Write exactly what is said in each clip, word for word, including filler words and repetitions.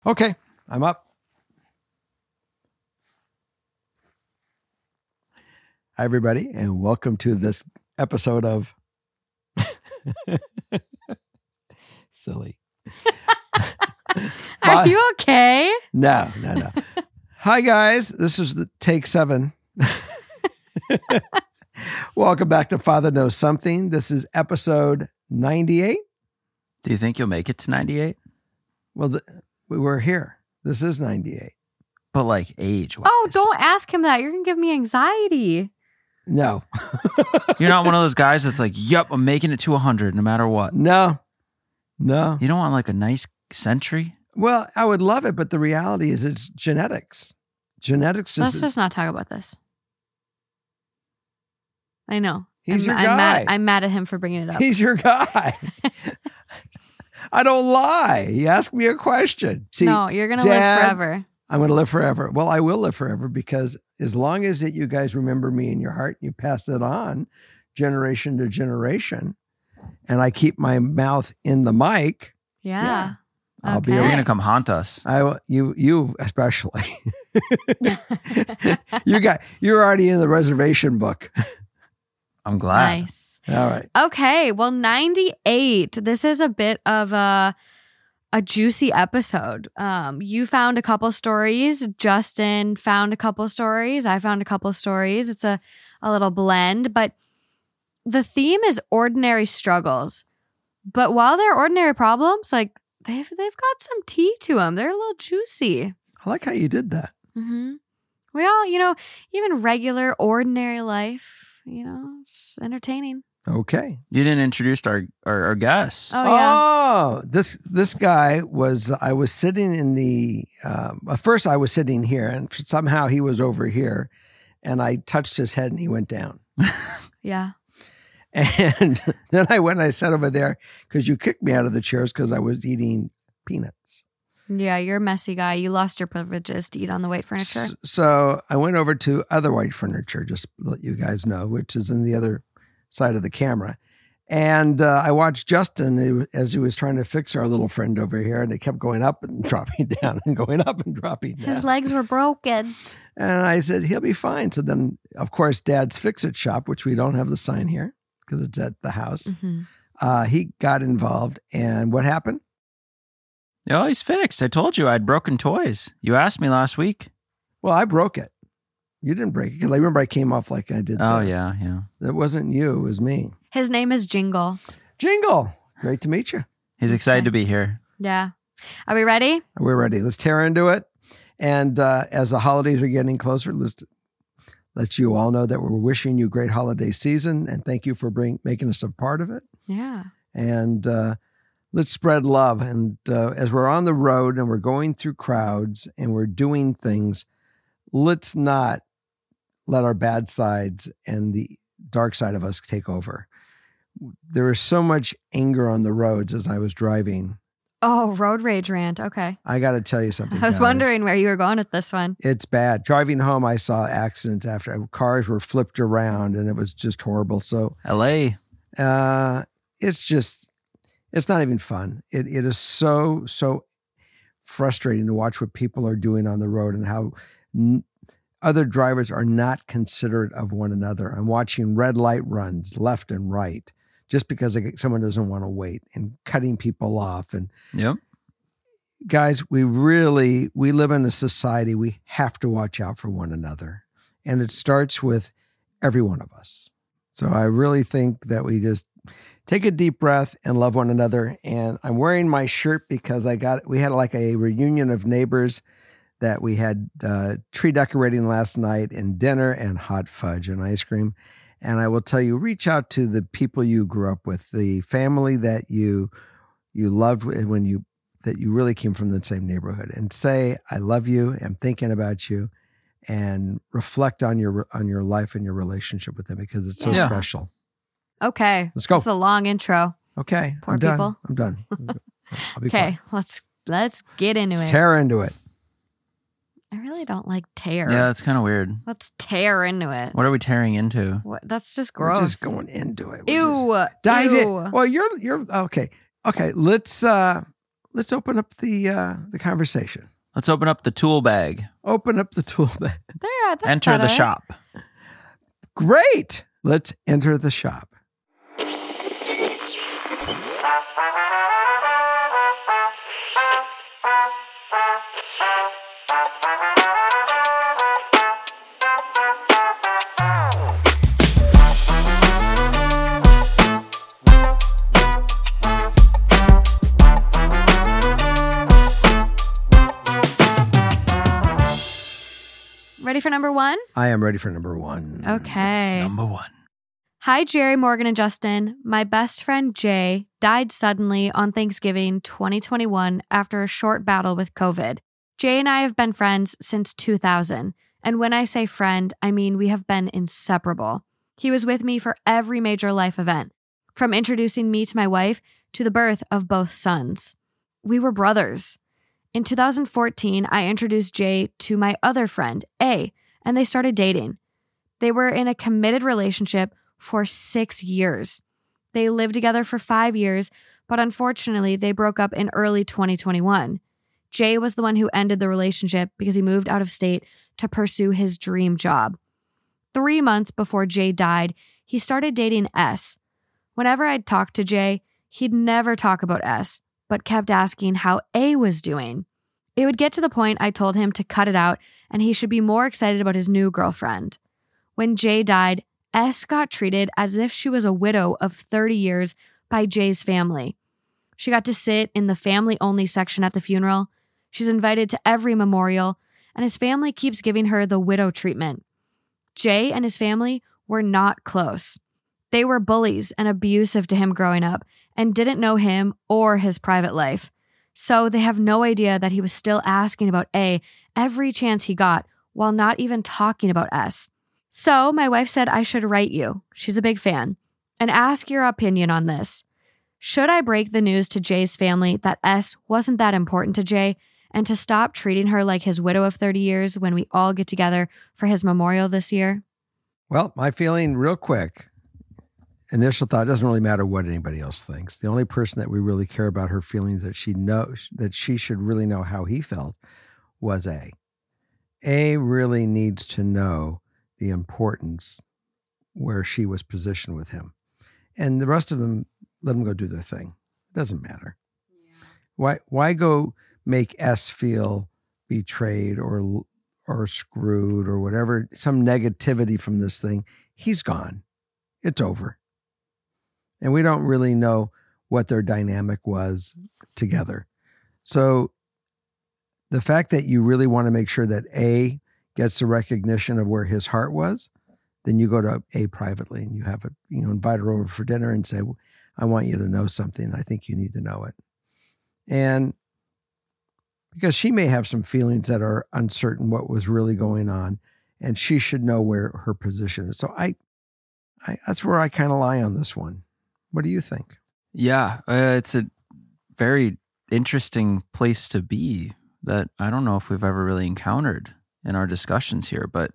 Okay, I'm up. Hi, everybody, and welcome to this episode of Silly. Are you okay? No, no, no. Hi, guys. This is the take seven. Welcome back to Father Knows Something. This is episode ninety-eight. Do you think you'll make it to ninety-eight? Well, the, we were here. This is ninety-eight. But like age-wise. Oh, don't ask him that. You're going to give me anxiety. No. You're not one of those guys that's like, yep, I'm making it to one hundred no matter what. No. No. You don't want like a nice century? Well, I would love it, but the reality is it's genetics. Genetics is... Let's just not talk about this. I know. He's I'm, your I'm guy. Mad, I'm mad at him for bringing it up. He's your guy. I don't lie. You ask me a question. See, no, you're going to live Dad, forever. I'm going to live forever. Well, I will live forever because as long as that you guys remember me in your heart, you pass it on generation to generation, and I keep my mouth in the mic. Yeah. yeah I'll okay. be. You're going to come haunt us. I will. You, you especially. you got. You're already in the reservation book. I'm glad. Nice. All right. Okay. Well, ninety-eight. This is a bit of a a juicy episode. Um, you found a couple stories. Justin found a couple stories. I found a couple stories. It's a, a little blend, but the theme is ordinary struggles. But while they're ordinary problems, like they've they've got some tea to them. They're a little juicy. I like how you did that. Mm-hmm. We all, you know, even regular, ordinary life, you know, it's entertaining. Okay. You didn't introduce our, our, our guests. Oh, yeah. Oh, this this guy was, I was sitting in the, um, at first I was sitting here and somehow he was over here and I touched his head and he went down. Yeah. And then I went and I sat over there because you kicked me out of the chairs because I was eating peanuts. Yeah, you're a messy guy. You lost your privileges to eat on the white furniture. S- So I went over to other white furniture, just to let you guys know, which is in the other side of the camera. And uh, I watched Justin as he was trying to fix our little friend over here, and it kept going up and dropping down and going up and dropping down. His legs were broken. And I said, he'll be fine. So then, of course, Dad's Fix-It Shop, which we don't have the sign here because it's at the house, Mm-hmm. uh, he got involved. And what happened? Oh, he's fixed. I told you I had broken toys. You asked me last week. Well, I broke it. You didn't break it. Because I remember I came off like I did Oh, this. yeah, yeah. It wasn't you. It was me. His name is Jingle. Jingle. Great to meet you. He's excited to be here. Yeah. Are we ready? We're ready. Let's tear into it. And uh, as the holidays are getting closer, let's let you all know that we're wishing you a great holiday season. And thank you for bring, making us a part of it. Yeah. And uh, let's spread love. And uh, as we're on the road and we're going through crowds and we're doing things, let's not let our bad sides and the dark side of us take over. There is so much anger on the roads as I was driving. Oh, road rage rant. Okay. I got to tell you something. I was guys. wondering where you were going with this one. It's bad. Driving home, I saw accidents after cars were flipped around and it was just horrible. So L A. uh, it's just, it's not even fun. It It is so, so frustrating to watch what people are doing on the road and how n- other drivers are not considerate of one another. I'm watching red light runs left and right just because someone doesn't want to wait and cutting people off. And Yep. guys, we really, we live in a society, we have to watch out for one another. And it starts with every one of us. So I really think that we just take a deep breath and love one another. And I'm wearing my shirt because I got, we had like a reunion of neighbors that we had uh, tree decorating last night and dinner and hot fudge and ice cream. And I will tell you, reach out to the people you grew up with, the family that you you loved when you that you really came from the same neighborhood, and say, I love you, I'm thinking about you, and reflect on your on your life and your relationship with them because it's so Yeah. special. Okay. Let's go. It's a long intro. Okay. Poor I'm done. people. I'm done. I'll be Okay. Let's let's get into quiet. it. Tear into it. I really don't like tear. Yeah, it's kind of weird. Let's tear into it. What are we tearing into? What? That's just We're gross. just going into it. We're Ew. just- dive Ew. in. Well, you're you're okay. Okay, let's uh let's open up the uh, the conversation. Let's open up the tool bag. Open up the tool bag. There, that's Enter better. the shop. Great. Let's enter the shop. Ready for number one? I am ready for number one. Okay. Number one. Hi, Jerry, Morgan, and Justin. My best friend Jay died suddenly on Thanksgiving twenty twenty-one after a short battle with COVID. Jay and I have been friends since two thousand. And when I say friend, I mean we have been inseparable. He was with me for every major life event, from introducing me to my wife to the birth of both sons. We were brothers. In two thousand fourteen, I introduced Jay to my other friend, A, and they started dating. They were in a committed relationship for six years. They lived together for five years, but unfortunately, they broke up in early twenty twenty-one. Jay was the one who ended the relationship because he moved out of state to pursue his dream job. Three months before Jay died, he started dating S. Whenever I'd talk to Jay, he'd never talk about S, but kept asking how A was doing. It would get to the point I told him to cut it out and he should be more excited about his new girlfriend. When Jay died, S got treated as if she was a widow of thirty years by Jay's family. She got to sit in the family-only section at the funeral. She's invited to every memorial, and his family keeps giving her the widow treatment. Jay and his family were not close. They were bullies and abusive to him growing up and didn't know him or his private life. So they have no idea that he was still asking about A every chance he got while not even talking about S. So my wife said I should write you, she's a big fan, and ask your opinion on this. Should I break the news to Jay's family that S wasn't that important to Jay and to stop treating her like his widow of thirty years when we all get together for his memorial this year? Well, my feeling real quick, initial thought, doesn't really matter what anybody else thinks. The only person that we really care about her feelings that she knows, that she should really know how he felt was A. A really needs to know the importance where she was positioned with him. And the rest of them, let them go do their thing. It doesn't matter. Yeah. Why why go make S feel betrayed or or screwed or whatever, some negativity from this thing? He's gone. It's over. And we don't really know what their dynamic was together. So the fact that you really want to make sure that A gets the recognition of where his heart was, then you go to A privately and you have a, you know, invite her over for dinner and say, I want you to know something. I think you need to know it. And because she may have some feelings that are uncertain what was really going on, and she should know where her position is. So I, I that's where I kind of lie on this one. What do you think? Yeah, uh, it's a very interesting place to be that I don't know if we've ever really encountered in our discussions here, but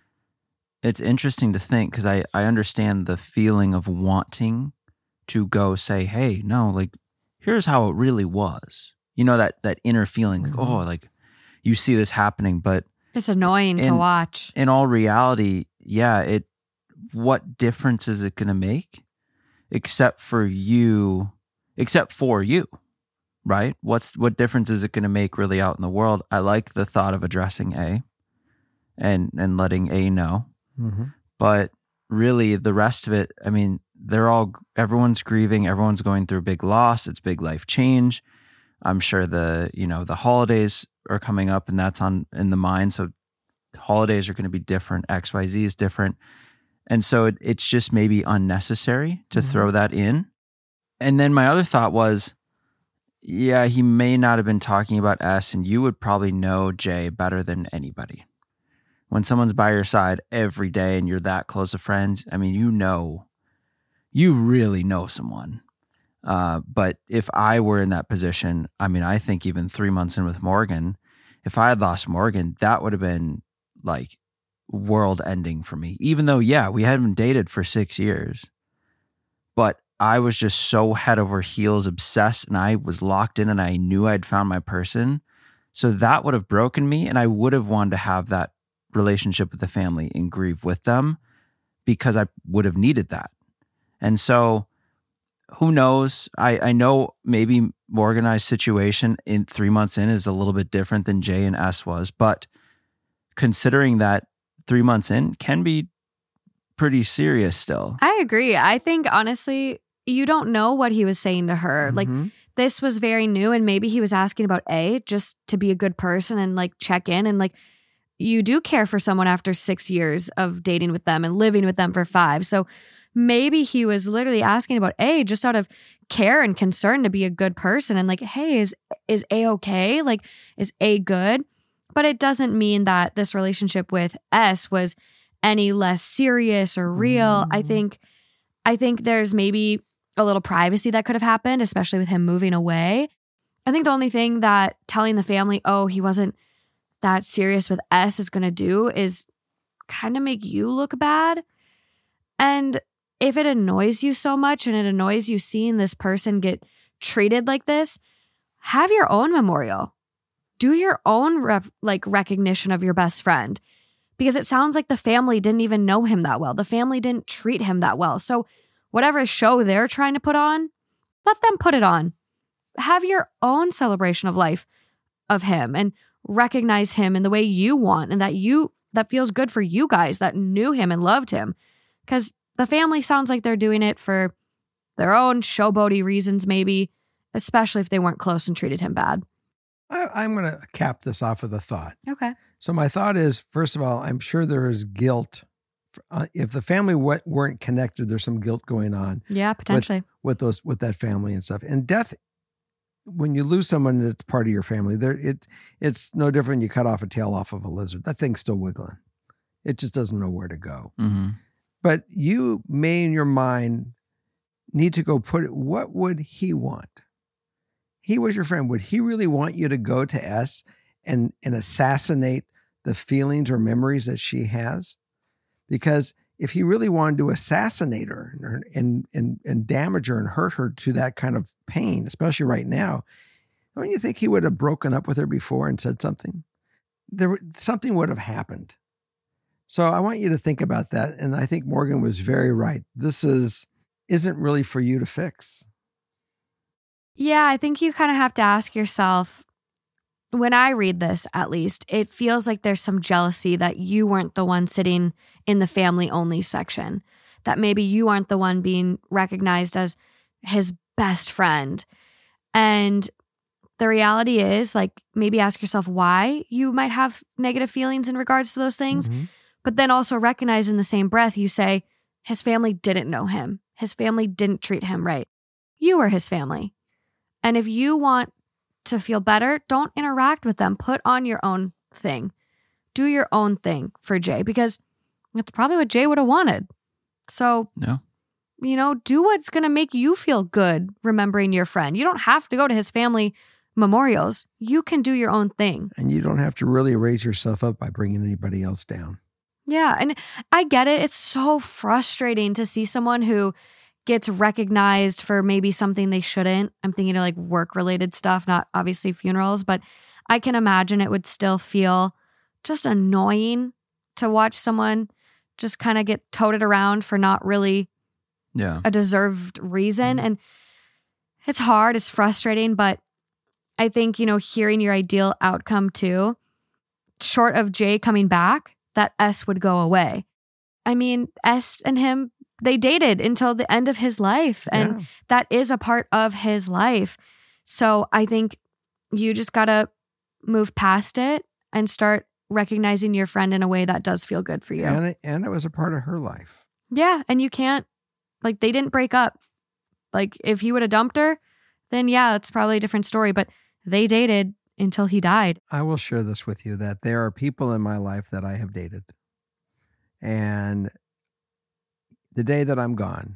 it's interesting to think because I, I understand the feeling of wanting to go say, hey, no, like, here's how it really was. You know, that that inner feeling, like, Mm-hmm. oh, like you see this happening, but It's annoying in, to watch. in all reality, yeah, it, what difference is it going to make except for you, except for you, right? What's, what difference is it going to make really out in the world? I like the thought of addressing A and, and letting A know. Mm-hmm. But really the rest of it, I mean, they're all, everyone's grieving, everyone's going through a big loss, it's big life change. I'm sure the, you know, the holidays are coming up and that's on in the mind. So holidays are going to be different. X Y Z is different. And so it, it's just maybe unnecessary to Mm-hmm. throw that in. And then my other thought was, yeah, he may not have been talking about S and you would probably know Jay better than anybody. When someone's by your side every day and you're that close of friends, I mean, you know, you really know someone. Uh, but if I were in that position, I mean, I think even three months in with Morgan, if I had lost Morgan, that would have been like world ending for me. Even though, yeah, we hadn't dated for six years, but I was just so head over heels obsessed, and I was locked in, and I knew I'd found my person. So that would have broken me, and I would have wanted to have that relationship with the family and grieve with them because I would have needed that. And so who knows? I, I know maybe Morgan situation in three months in is a little bit different than Jay and S was, but considering that three months in can be pretty serious still. I agree. I think honestly, you don't know what he was saying to her. Mm-hmm. Like this was very new, and maybe he was asking about A just to be a good person and like check in, and like you do care for someone after six years of dating with them and living with them for five. So maybe he was literally asking about A just out of care and concern to be a good person and like, hey, is is A okay? Like, is A good? But it doesn't mean that this relationship with S was any less serious or real. Mm-hmm. I think I think there's maybe a little privacy that could have happened, especially with him moving away. I think the only thing that telling the family, oh, he wasn't that serious with S is going to do is kind of make you look bad. And if it annoys you so much and it annoys you seeing this person get treated like this, have your own memorial. Do your own rep, like recognition of your best friend, because it sounds like the family didn't even know him that well. The family didn't treat him that well. So whatever show they're trying to put on, let them put it on. Have your own celebration of life of him and recognize him in the way you want and that you that feels good for you guys that knew him and loved him. Because the family sounds like they're doing it for their own showboaty reasons, maybe, especially if they weren't close and treated him bad. I, I'm going to cap this off with a thought. Okay. So my thought is, first of all, I'm sure there is guilt. Uh, if the family w- weren't connected, there's some guilt going on. Yeah, potentially. With, with those, with that family and stuff. And death, when you lose someone that's part of your family, there it it's no different than you cut off a tail off of a lizard. That thing's still wiggling. It just doesn't know where to go. Mm-hmm. But you may in your mind need to go put it, what would he want? He was your friend. Would he really want you to go to S and, and assassinate the feelings or memories that she has? Because if he really wanted to assassinate her and, and, and, and damage her and hurt her to that kind of pain, especially right now, don't you think he would have broken up with her before and said something? There, something would have happened. So I want you to think about that. And I think Morgan was very right. This is, isn't really for you to fix. Yeah, I think you kind of have to ask yourself, when I read this, at least, it feels like there's some jealousy that you weren't the one sitting in the family only section, that maybe you aren't the one being recognized as his best friend. And the reality is, like, maybe ask yourself why you might have negative feelings in regards to those things. Mm-hmm. But then also recognize in the same breath, you say, his family didn't know him. His family didn't treat him right. You were his family. And if you want to feel better, don't interact with them. Put on your own thing. Do your own thing for Jay, because that's probably what Jay would have wanted. So, no. you know, do what's going to make you feel good remembering your friend. You don't have to go to his family memorials. You can do your own thing. And you don't have to really raise yourself up by bringing anybody else down. Yeah. And I get it. It's so frustrating to see someone who gets recognized for maybe something they shouldn't. I'm thinking of like work-related stuff, not obviously funerals, but I can imagine it would still feel just annoying to watch someone just kind of get toted around for not really yeah. a deserved reason. And it's hard, it's frustrating, but I think, you know, hearing your ideal outcome too, short of Jay coming back, that S would go away. I mean, S and him, they dated until the end of his life, and yeah. that is a part of his life. So I think you just got to move past it and start recognizing your friend in a way that does feel good for you. And it, and it was a part of her life. Yeah. And you can't, like, they didn't break up. Like, if he would have dumped her, then yeah, it's probably a different story. But they dated until he died. I will share this with you, that there are people in my life that I have dated. And the day that I'm gone,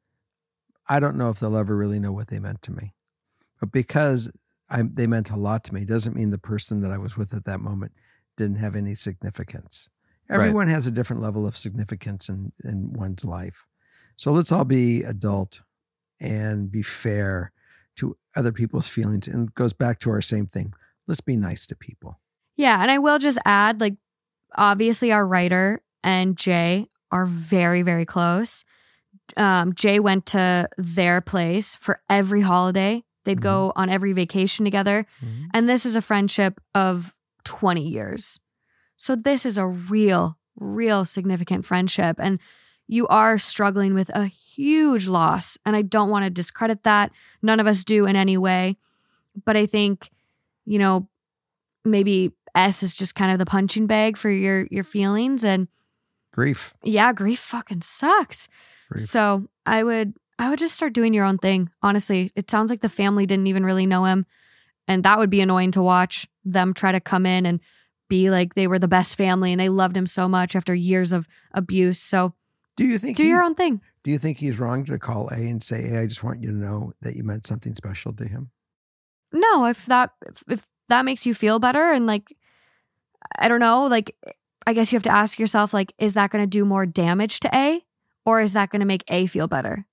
I don't know if they'll ever really know what they meant to me. But because I, they meant a lot to me, doesn't mean the person that I was with at that moment didn't have any significance. Everyone right. has a different level of significance in, in one's life. So let's all be adult and be fair to other people's feelings. And it goes back to our same thing. Let's be nice to people. Yeah. And I will just add, like, obviously our writer and Jay are very, very close. Um, Jay went to their place for every holiday. They'd mm-hmm. go on every vacation together. Mm-hmm. And this is a friendship of twenty years. So this is a real, real significant friendship. And you are struggling with a huge loss. And I don't want to discredit that. None of us do in any way. But I think, you know, maybe S is just kind of the punching bag for your your feelings. And grief. Yeah, grief fucking sucks. Grief. So I would I would just start doing your own thing. Honestly, it sounds like the family didn't even really know him. And that would be annoying to watch them try to come in and be like they were the best family and they loved him so much after years of abuse. So do you think do he, your own thing? Do you think he's wrong to call A and say, hey, I just want you to know that you meant something special to him? No, if that if, if that makes you feel better and like, I don't know, like, I guess you have to ask yourself, like, is that going to do more damage to A or is that going to make A feel better?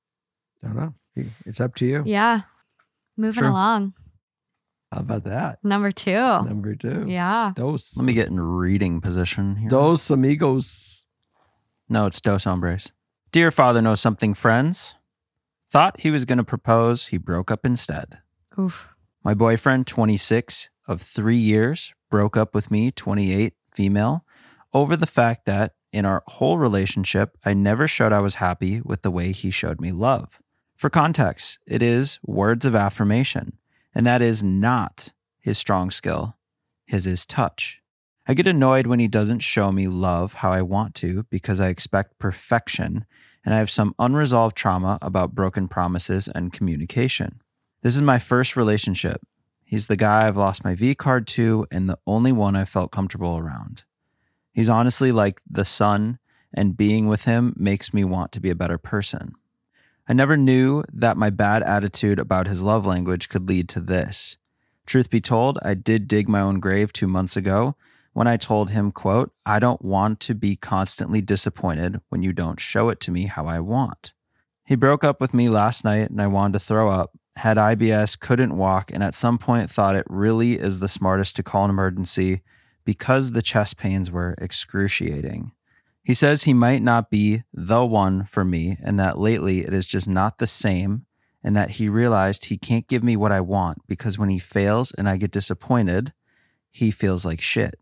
I don't know. It's up to you. Yeah. Moving sure. along. How about that? Number two. Number two. Yeah. Dos. Let me get in reading position here. Dos amigos. No, it's dos hombres. Dear Father Knows Something friends. Thought he was going to propose. He broke up instead. Oof. My boyfriend, twenty-six, of three years, broke up with me, twenty-eight, female, over the fact that in our whole relationship, I never showed I was happy with the way he showed me love. For context, it is words of affirmation, and that is not his strong skill. His is touch. I get annoyed when he doesn't show me love how I want to because I expect perfection, and I have some unresolved trauma about broken promises and communication. This is my first relationship. He's the guy I've lost my V card to and the only one I felt comfortable around. He's honestly like the sun, and being with him makes me want to be a better person. I never knew that my bad attitude about his love language could lead to this. Truth be told, I did dig my own grave two months ago when I told him, quote, I don't want to be constantly disappointed when you don't show it to me how I want. He broke up with me last night and I wanted to throw up, had I B S, couldn't walk, and at some point thought it really is the smartest to call an emergency because the chest pains were excruciating. He says he might not be the one for me and that lately it is just not the same and that he realized he can't give me what I want because when he fails and I get disappointed, he feels like shit.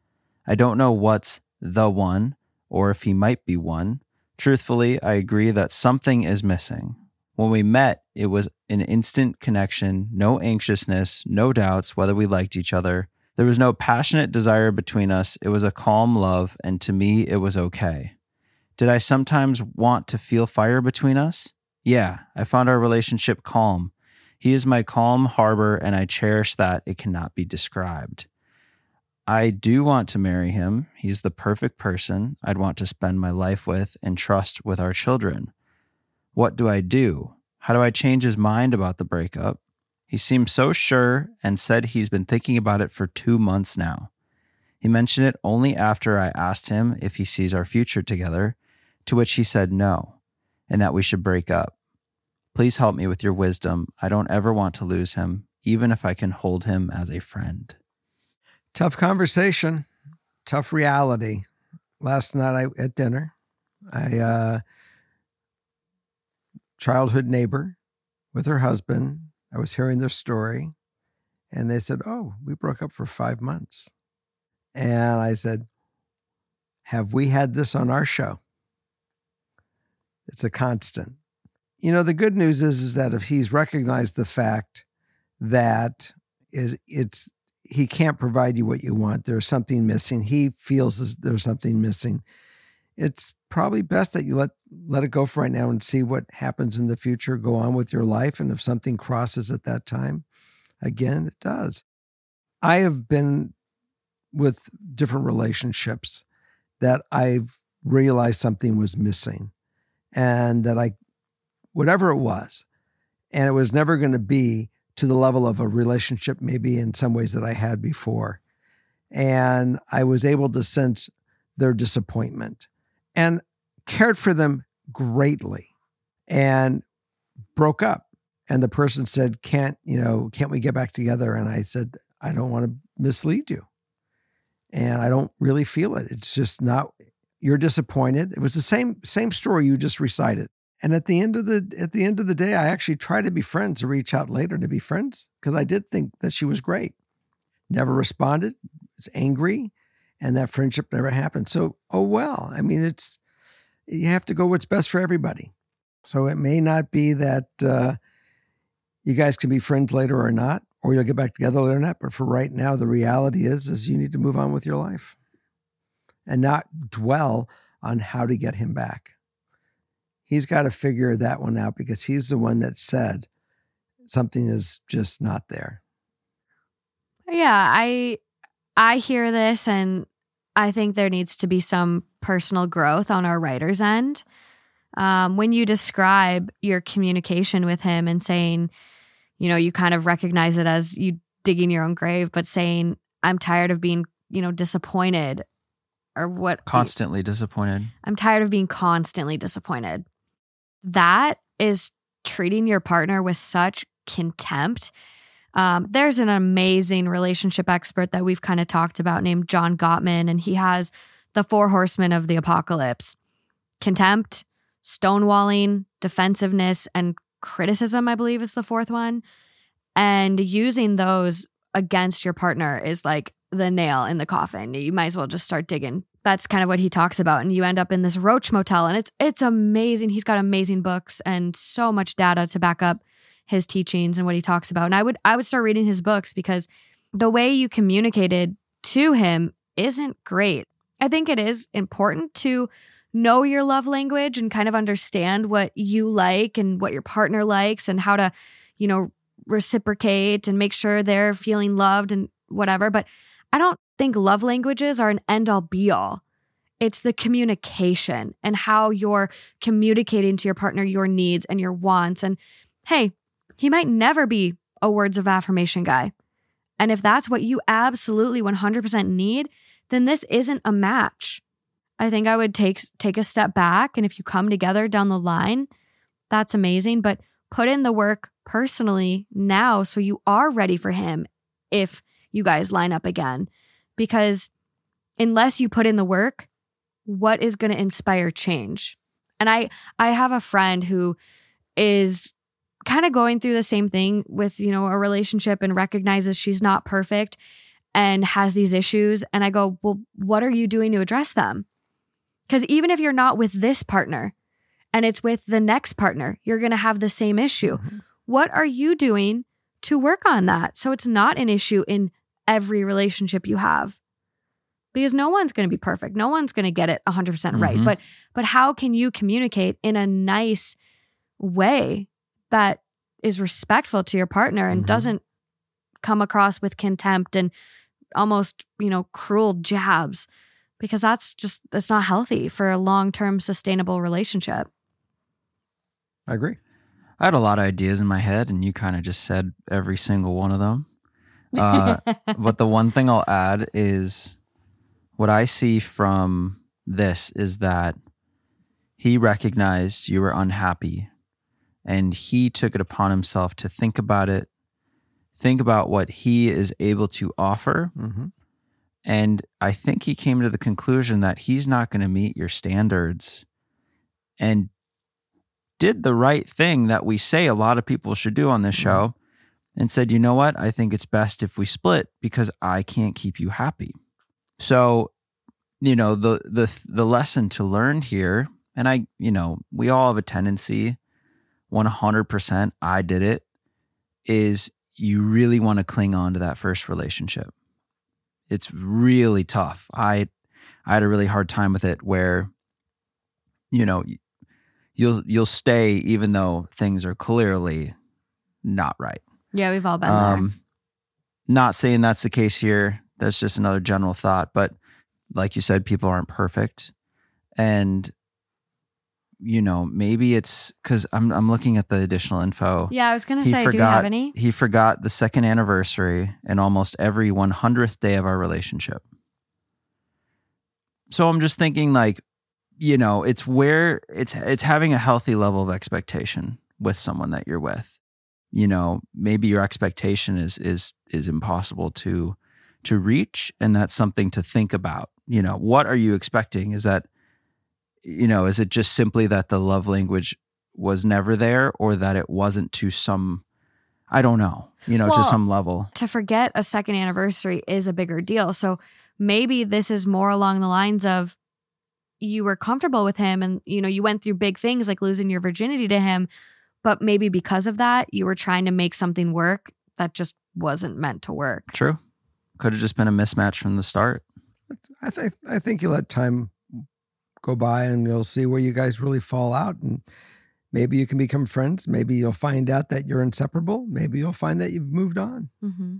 I don't know what's the one or if he might be one. Truthfully, I agree that something is missing. When we met, it was an instant connection, no anxiousness, no doubts whether we liked each other. There was no passionate desire between us. It was a calm love, and to me, it was okay. Did I sometimes want to feel fire between us? Yeah, I found our relationship calm. He is my calm harbor, and I cherish that. It cannot be described. I do want to marry him. He's the perfect person I'd want to spend my life with and trust with our children. What do I do? How do I change his mind about the breakup? He seemed so sure and said he's been thinking about it for two months now. He mentioned it only after I asked him if he sees our future together, to which he said no, and that we should break up. Please help me with your wisdom. I don't ever want to lose him, even if I can hold him as a friend. Tough conversation, tough reality. Last night I, at dinner, I, uh, childhood neighbor with her husband, I was hearing their story and they said, oh, we broke up for five months. And I said, have we had this on our show? It's a constant. You know, the good news is, is that if he's recognized the fact that it, it's, he can't provide you what you want, there's something missing, he feels there's something missing, it's probably best that you let, let it go for right now and see what happens in the future, go on with your life. And if something crosses at that time, again, it does. I have been with different relationships that I've realized something was missing and that I, whatever it was, and it was never going to be to the level of a relationship, maybe in some ways that I had before. And I was able to sense their disappointment and cared for them greatly. And broke up. And the person said, can't, you know, can't we get back together? And I said, I don't want to mislead you. And I don't really feel it. It's just not, you're disappointed. It was the same, same story you just recited. And at the end of the, at the end of the day, I actually tried to be friends, to reach out later to be friends, because I did think that she was great. Never responded, was angry, and that friendship never happened. So, oh well, I mean, it's, you have to go what's best for everybody. So it may not be that, uh, you guys can be friends later or not, or you'll get back together later or not. But for right now, the reality is, is you need to move on with your life and not dwell on how to get him back. He's got to figure that one out, because he's the one that said something is just not there. Yeah, I I hear this, and I think there needs to be some personal growth on our writer's end. Um, when you describe your communication with him and saying, you know, you kind of recognize it as you digging your own grave, but saying, I'm tired of being, you know, disappointed, or what? Constantly disappointed. I'm tired of being constantly disappointed. That is treating your partner with such contempt. Um, there's an amazing relationship expert that we've kind of talked about named John Gottman, and he has the four horsemen of the apocalypse: contempt, stonewalling, defensiveness, and criticism, I believe, is the fourth one. And using those against your partner is like the nail in the coffin. You might as well just start digging. That's kind of what he talks about. And you end up in this roach motel, and it's it's amazing. He's got amazing books and so much data to back up his teachings and what he talks about. And I would I would start reading his books, because the way you communicated to him isn't great. I think it is important to know your love language and kind of understand what you like and what your partner likes, and how to, you know, reciprocate and make sure they're feeling loved and whatever. But I don't think love languages are an end all be all. It's the communication and how you're communicating to your partner your needs and your wants. And hey, he might never be a words of affirmation guy. And if that's what you absolutely one hundred percent need, then this isn't a match. I think I would take take a step back, and if you come together down the line, that's amazing. But put in the work personally now, so you are ready for him if you guys line up again. Because unless you put in the work, what is going to inspire change? And I I have a friend who is kind of going through the same thing with, you know, a relationship, and recognizes she's not perfect and has these issues. And I go, well, what are you doing to address them? Because even if you're not with this partner and it's with the next partner, you're going to have the same issue. Mm-hmm. What are you doing to work on that so it's not an issue in every relationship you have? Because no one's going to be perfect. No one's going to get it one hundred percent mm-hmm. right. But but how can you communicate in a nice way that is respectful to your partner and mm-hmm. doesn't come across with contempt and almost, you know, cruel jabs? Because that's just, that's not healthy for a long-term sustainable relationship. I agree. I had a lot of ideas in my head, and you kind of just said every single one of them. Uh, but the one thing I'll add is, what I see from this is that he recognized you were unhappy, and he took it upon himself to think about it, think about what he is able to offer. Mm-hmm. And I think he came to the conclusion that he's not going to meet your standards, and did the right thing that we say a lot of people should do on this show, and said, you know what? I think it's best if we split, because I can't keep you happy. So, you know, the the the lesson to learn here, and I, you know, we all have a tendency, one hundred percent, I did it, is you really want to cling on to that first relationship. It's really tough. I I had a really hard time with it, where, you know, you'll you'll stay even though things are clearly not right. Yeah, we've all been um, there. Not saying that's the case here. That's just another general thought. But like you said, people aren't perfect. And, you know, maybe it's because I'm I'm looking at the additional info. Yeah, I was going to He say, do you forgot- have any? He forgot the second anniversary and almost every one hundredth day of our relationship. So I'm just thinking, like, you know, it's where it's it's having a healthy level of expectation, with someone that you're with. You know, maybe your expectation is is is impossible to to reach, and that's something to think about. You know, what are you expecting? Is that, you know, is it just simply that the love language was never there, or that it wasn't to some, I don't know, you know, Well, to some level? To forget a second anniversary is a bigger deal. So maybe this is more along the lines of you were comfortable with him and, you know, you went through big things like losing your virginity to him. But maybe because of that, you were trying to make something work that just wasn't meant to work. True. Could have just been a mismatch from the start. I think I think you let time go by and you'll see where you guys really fall out, and maybe you can become friends. Maybe you'll find out that you're inseparable. Maybe you'll find that you've moved on. Mm-hmm.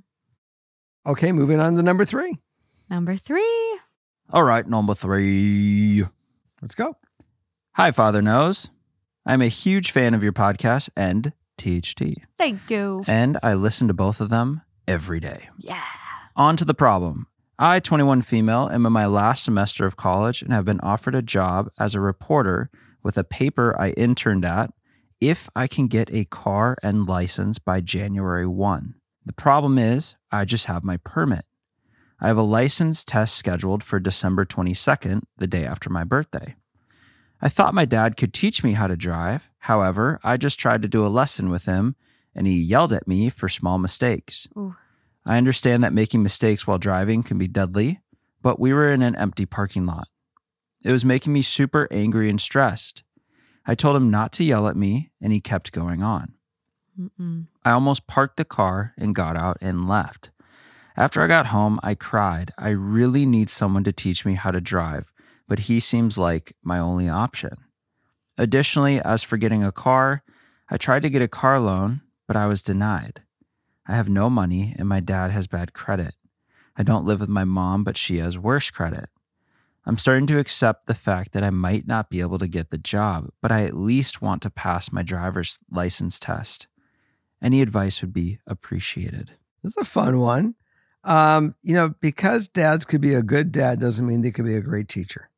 Okay, moving on to number three. Number three. All right, number three. Let's go. Hi, Father Knows. I'm a huge fan of your podcast and T H T. Thank you. And I listen to both of them every day. Yeah. On to the problem. I, twenty-one female, am in my last semester of college and have been offered a job as a reporter with a paper I interned at if I can get a car and license by January first. The problem is I just have my permit. I have a license test scheduled for December twenty-second, the day after my birthday. I thought my dad could teach me how to drive. However, I just tried to do a lesson with him and he yelled at me for small mistakes. Ooh. I understand that making mistakes while driving can be deadly, but we were in an empty parking lot. It was making me super angry and stressed. I told him not to yell at me and he kept going on. Mm-mm. I almost parked the car and got out and left. After I got home, I cried. I really need someone to teach me how to drive, but he seems like my only option. Additionally, as for getting a car, I tried to get a car loan, but I was denied. I have no money and my dad has bad credit. I don't live with my mom, but she has worse credit. I'm starting to accept the fact that I might not be able to get the job, but I at least want to pass my driver's license test. Any advice would be appreciated. This is a fun one. Um, you know, because dads could be a good dad doesn't mean they could be a great teacher.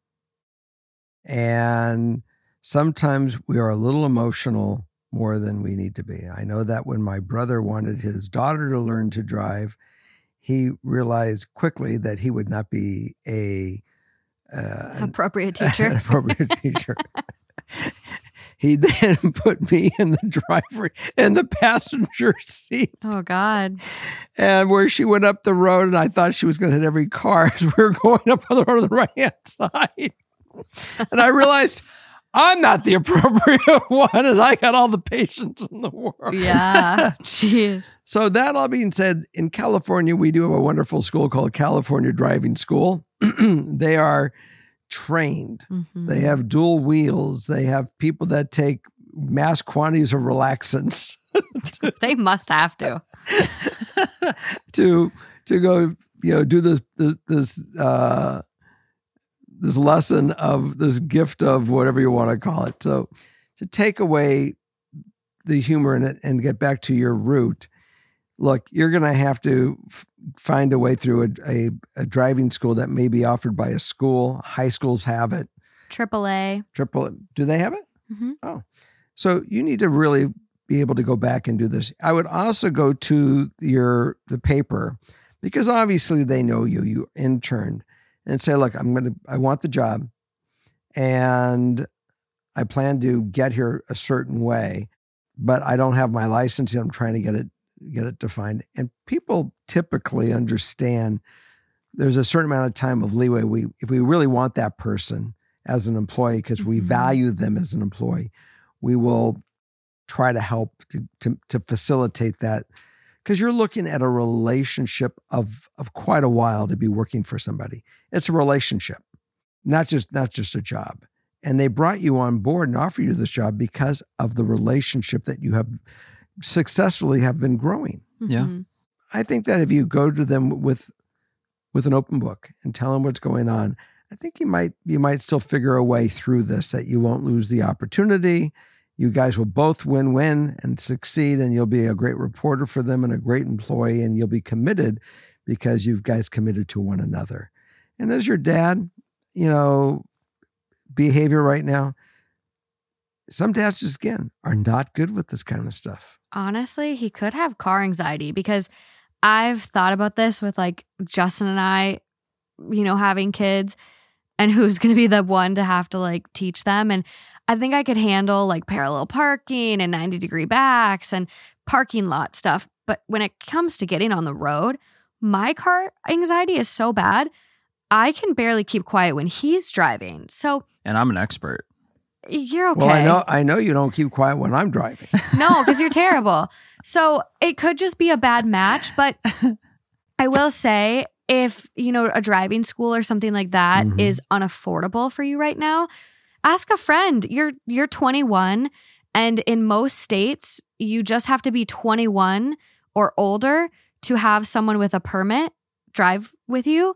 And sometimes we are a little emotional more than we need to be. I know that when my brother wanted his daughter to learn to drive, he realized quickly that he would not be a uh, Appropriate teacher. an appropriate teacher. He then put me in the driver in the passenger seat. Oh, God. And where she went up the road, and I thought she was going to hit every car as we were going up on the road on the right-hand side. And I realized I'm not the appropriate one, and I got all the patience in the world. Yeah. Jeez. So that all being said, in California, we do have a wonderful school called California Driving School. They are trained. Mm-hmm. They have dual wheels. They have people that take mass quantities of relaxants to, They must have to. to to go, you know, do this this this uh, this lesson of this gift of whatever you want to call it. So to take away the humor in it and get back to your root, look, you're going to have to f- find a way through a, a, a driving school that may be offered by a school. High schools have it. Triple A. Triple, do they have it? Mm-hmm. Oh, so you need to really be able to go back and do this. I would also go to your the paper because obviously they know you. You interned, and say, look, I'm gonna. I want the job, and I plan to get here a certain way, but I don't have my license. I'm trying to get it get it defined. And people typically understand there's a certain amount of time of leeway. We, if we really want that person as an employee, because we Mhm. value them as an employee, we will try to help to, to, to facilitate that. Because you're looking at a relationship of, of quite a while to be working for somebody. It's a relationship, not just, not just a job. And they brought you on board and offered you this job because of the relationship that you have successfully have been growing. Yeah. Mhm. I think that if you go to them with with an open book and tell them what's going on, I think you might you might still figure a way through this, that you won't lose the opportunity. You guys will both win-win and succeed, and you'll be a great reporter for them and a great employee, and you'll be committed because you guys committed to one another. And as your dad, you know, behavior right now, some dads just, again, are not good with this kind of stuff. Honestly, he could have car anxiety because I've thought about this with like Justin and I, you know, having kids and who's going to be the one to have to like teach them. And I think I could handle like parallel parking and ninety degree backs and parking lot stuff. But when it comes to getting on the road, my car anxiety is so bad, I can barely keep quiet when he's driving. So, and I'm an expert. You're okay. Well, I know, I know you don't keep quiet when I'm driving. No, because you're terrible. So it could just be a bad match. But I will say, if, you know, a driving school or something like that Mhm. is unaffordable for you right now, ask a friend. You're you're twenty-one, and in most states, you just have to be twenty-one or older to have someone with a permit drive with you.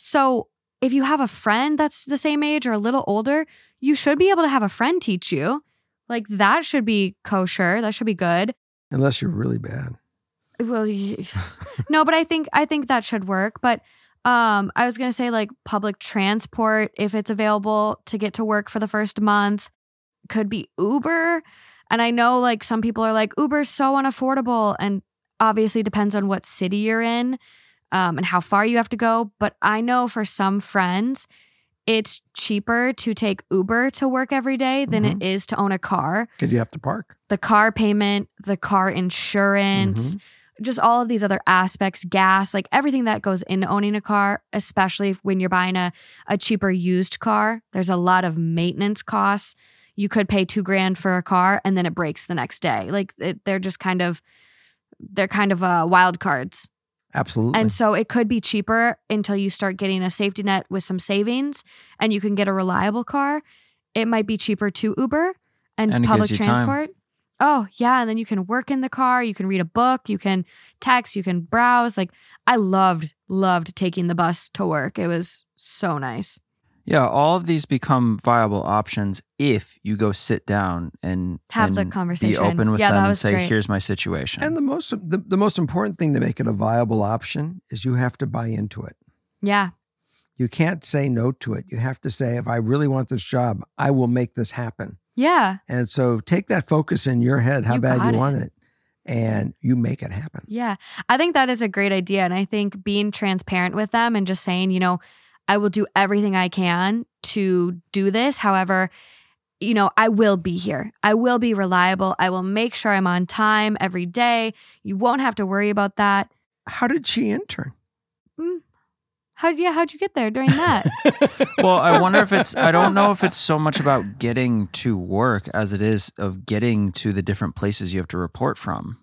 So if you have a friend that's the same age or a little older, you should be able to have a friend teach you. Like that should be kosher. That should be good. Unless you're really bad. Well, y- no, but I think I think that should work. But um, I was gonna say like public transport, if it's available to get to work for the first month, could be Uber. And I know like some people are like Uber's so unaffordable, and obviously depends on what city you're in um, and how far you have to go. But I know for some friends, it's cheaper to take Uber to work every day than Mhm. it is to own a car. Because you have to park. The car payment, the car insurance, just all of these other aspects, gas, like everything that goes into owning a car, especially when you're buying a, a cheaper used car. There's a lot of maintenance costs. You could pay two grand for a car and then it breaks the next day. Like it, they're just kind of, they're kind of uh, wild cards. Absolutely. And so it could be cheaper until you start getting a safety net with some savings and you can get a reliable car. It might be cheaper to Uber and, And it public gives you time. transport. Oh, yeah. And then you can work in the car. You can read a book. You can text. You can browse. Like I loved, loved taking the bus to work. It was so nice. Yeah, all of these become viable options if you go sit down and Have the and conversation. Be open with Yeah, them that and was say, great. "Here's my situation." and the most the, the most important thing to make it a viable option is you have to buy into it. Yeah. You can't say no to it. You have to say, if I really want this job, I will make this happen. Yeah. And so take that focus in your head, how You bad got you it. want it, and you make it happen. Yeah. I think that is a great idea. And I think being transparent with them and just saying, you know, I will do everything I can to do this. However, you know, I will be here. I will be reliable. I will make sure I'm on time every day. You won't have to worry about that. How did she intern? Mm. How yeah, how'd you get there during that? Well, I wonder if it's, I don't know if it's so much about getting to work as it is of getting to the different places you have to report from.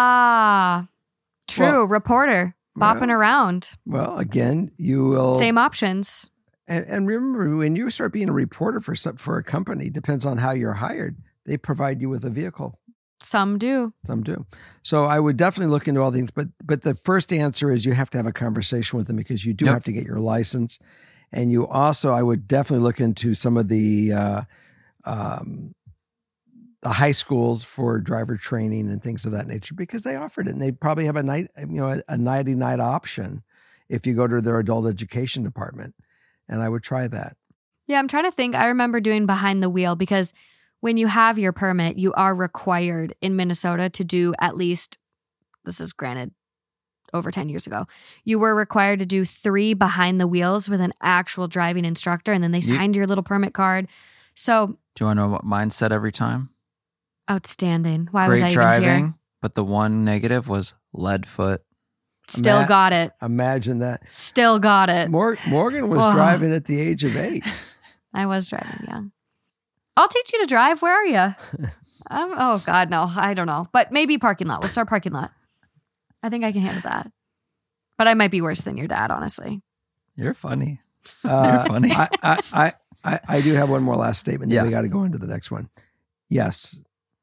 Ah, true. Well- Reporter bopping Well- around. Well, again, you will. Same options. And, and remember, when you start being a reporter for some, for a company, depends on how you're hired. They provide you with a vehicle. Some do. Some do. So I would definitely look into all things. But but the first answer is you have to have a conversation with them because you do Yep. have to get your license. And you also, I would definitely look into some of the uh, um, the high schools for driver training and things of that nature because they offered it, and they probably have a night, you know, a, a nighty night option if you go to their adult education department. And I would try that. Yeah, I'm trying to think. I remember doing behind the wheel because when you have your permit, you are required in Minnesota to do at least, this is granted over ten years ago, you were required to do three behind the wheels with an actual driving instructor. And then they You- signed your little permit card. So Do you want to know what mine said every time? outstanding. Why Great was I driving, even here? but the one negative was lead foot. Still Ima- got it. Imagine that. Still got it. Mor- Morgan was Ugh. driving at the age of eight. I was driving young. I'll teach you to drive. Where are you? um, oh, God, no. I don't know. But maybe parking lot. We'll start parking lot. I think I can handle that. But I might be worse than your dad, honestly. You're funny. Uh, You're funny. I, I, I, I, I do have one more last statement. Then Yeah. we got to go into the next one. Yes.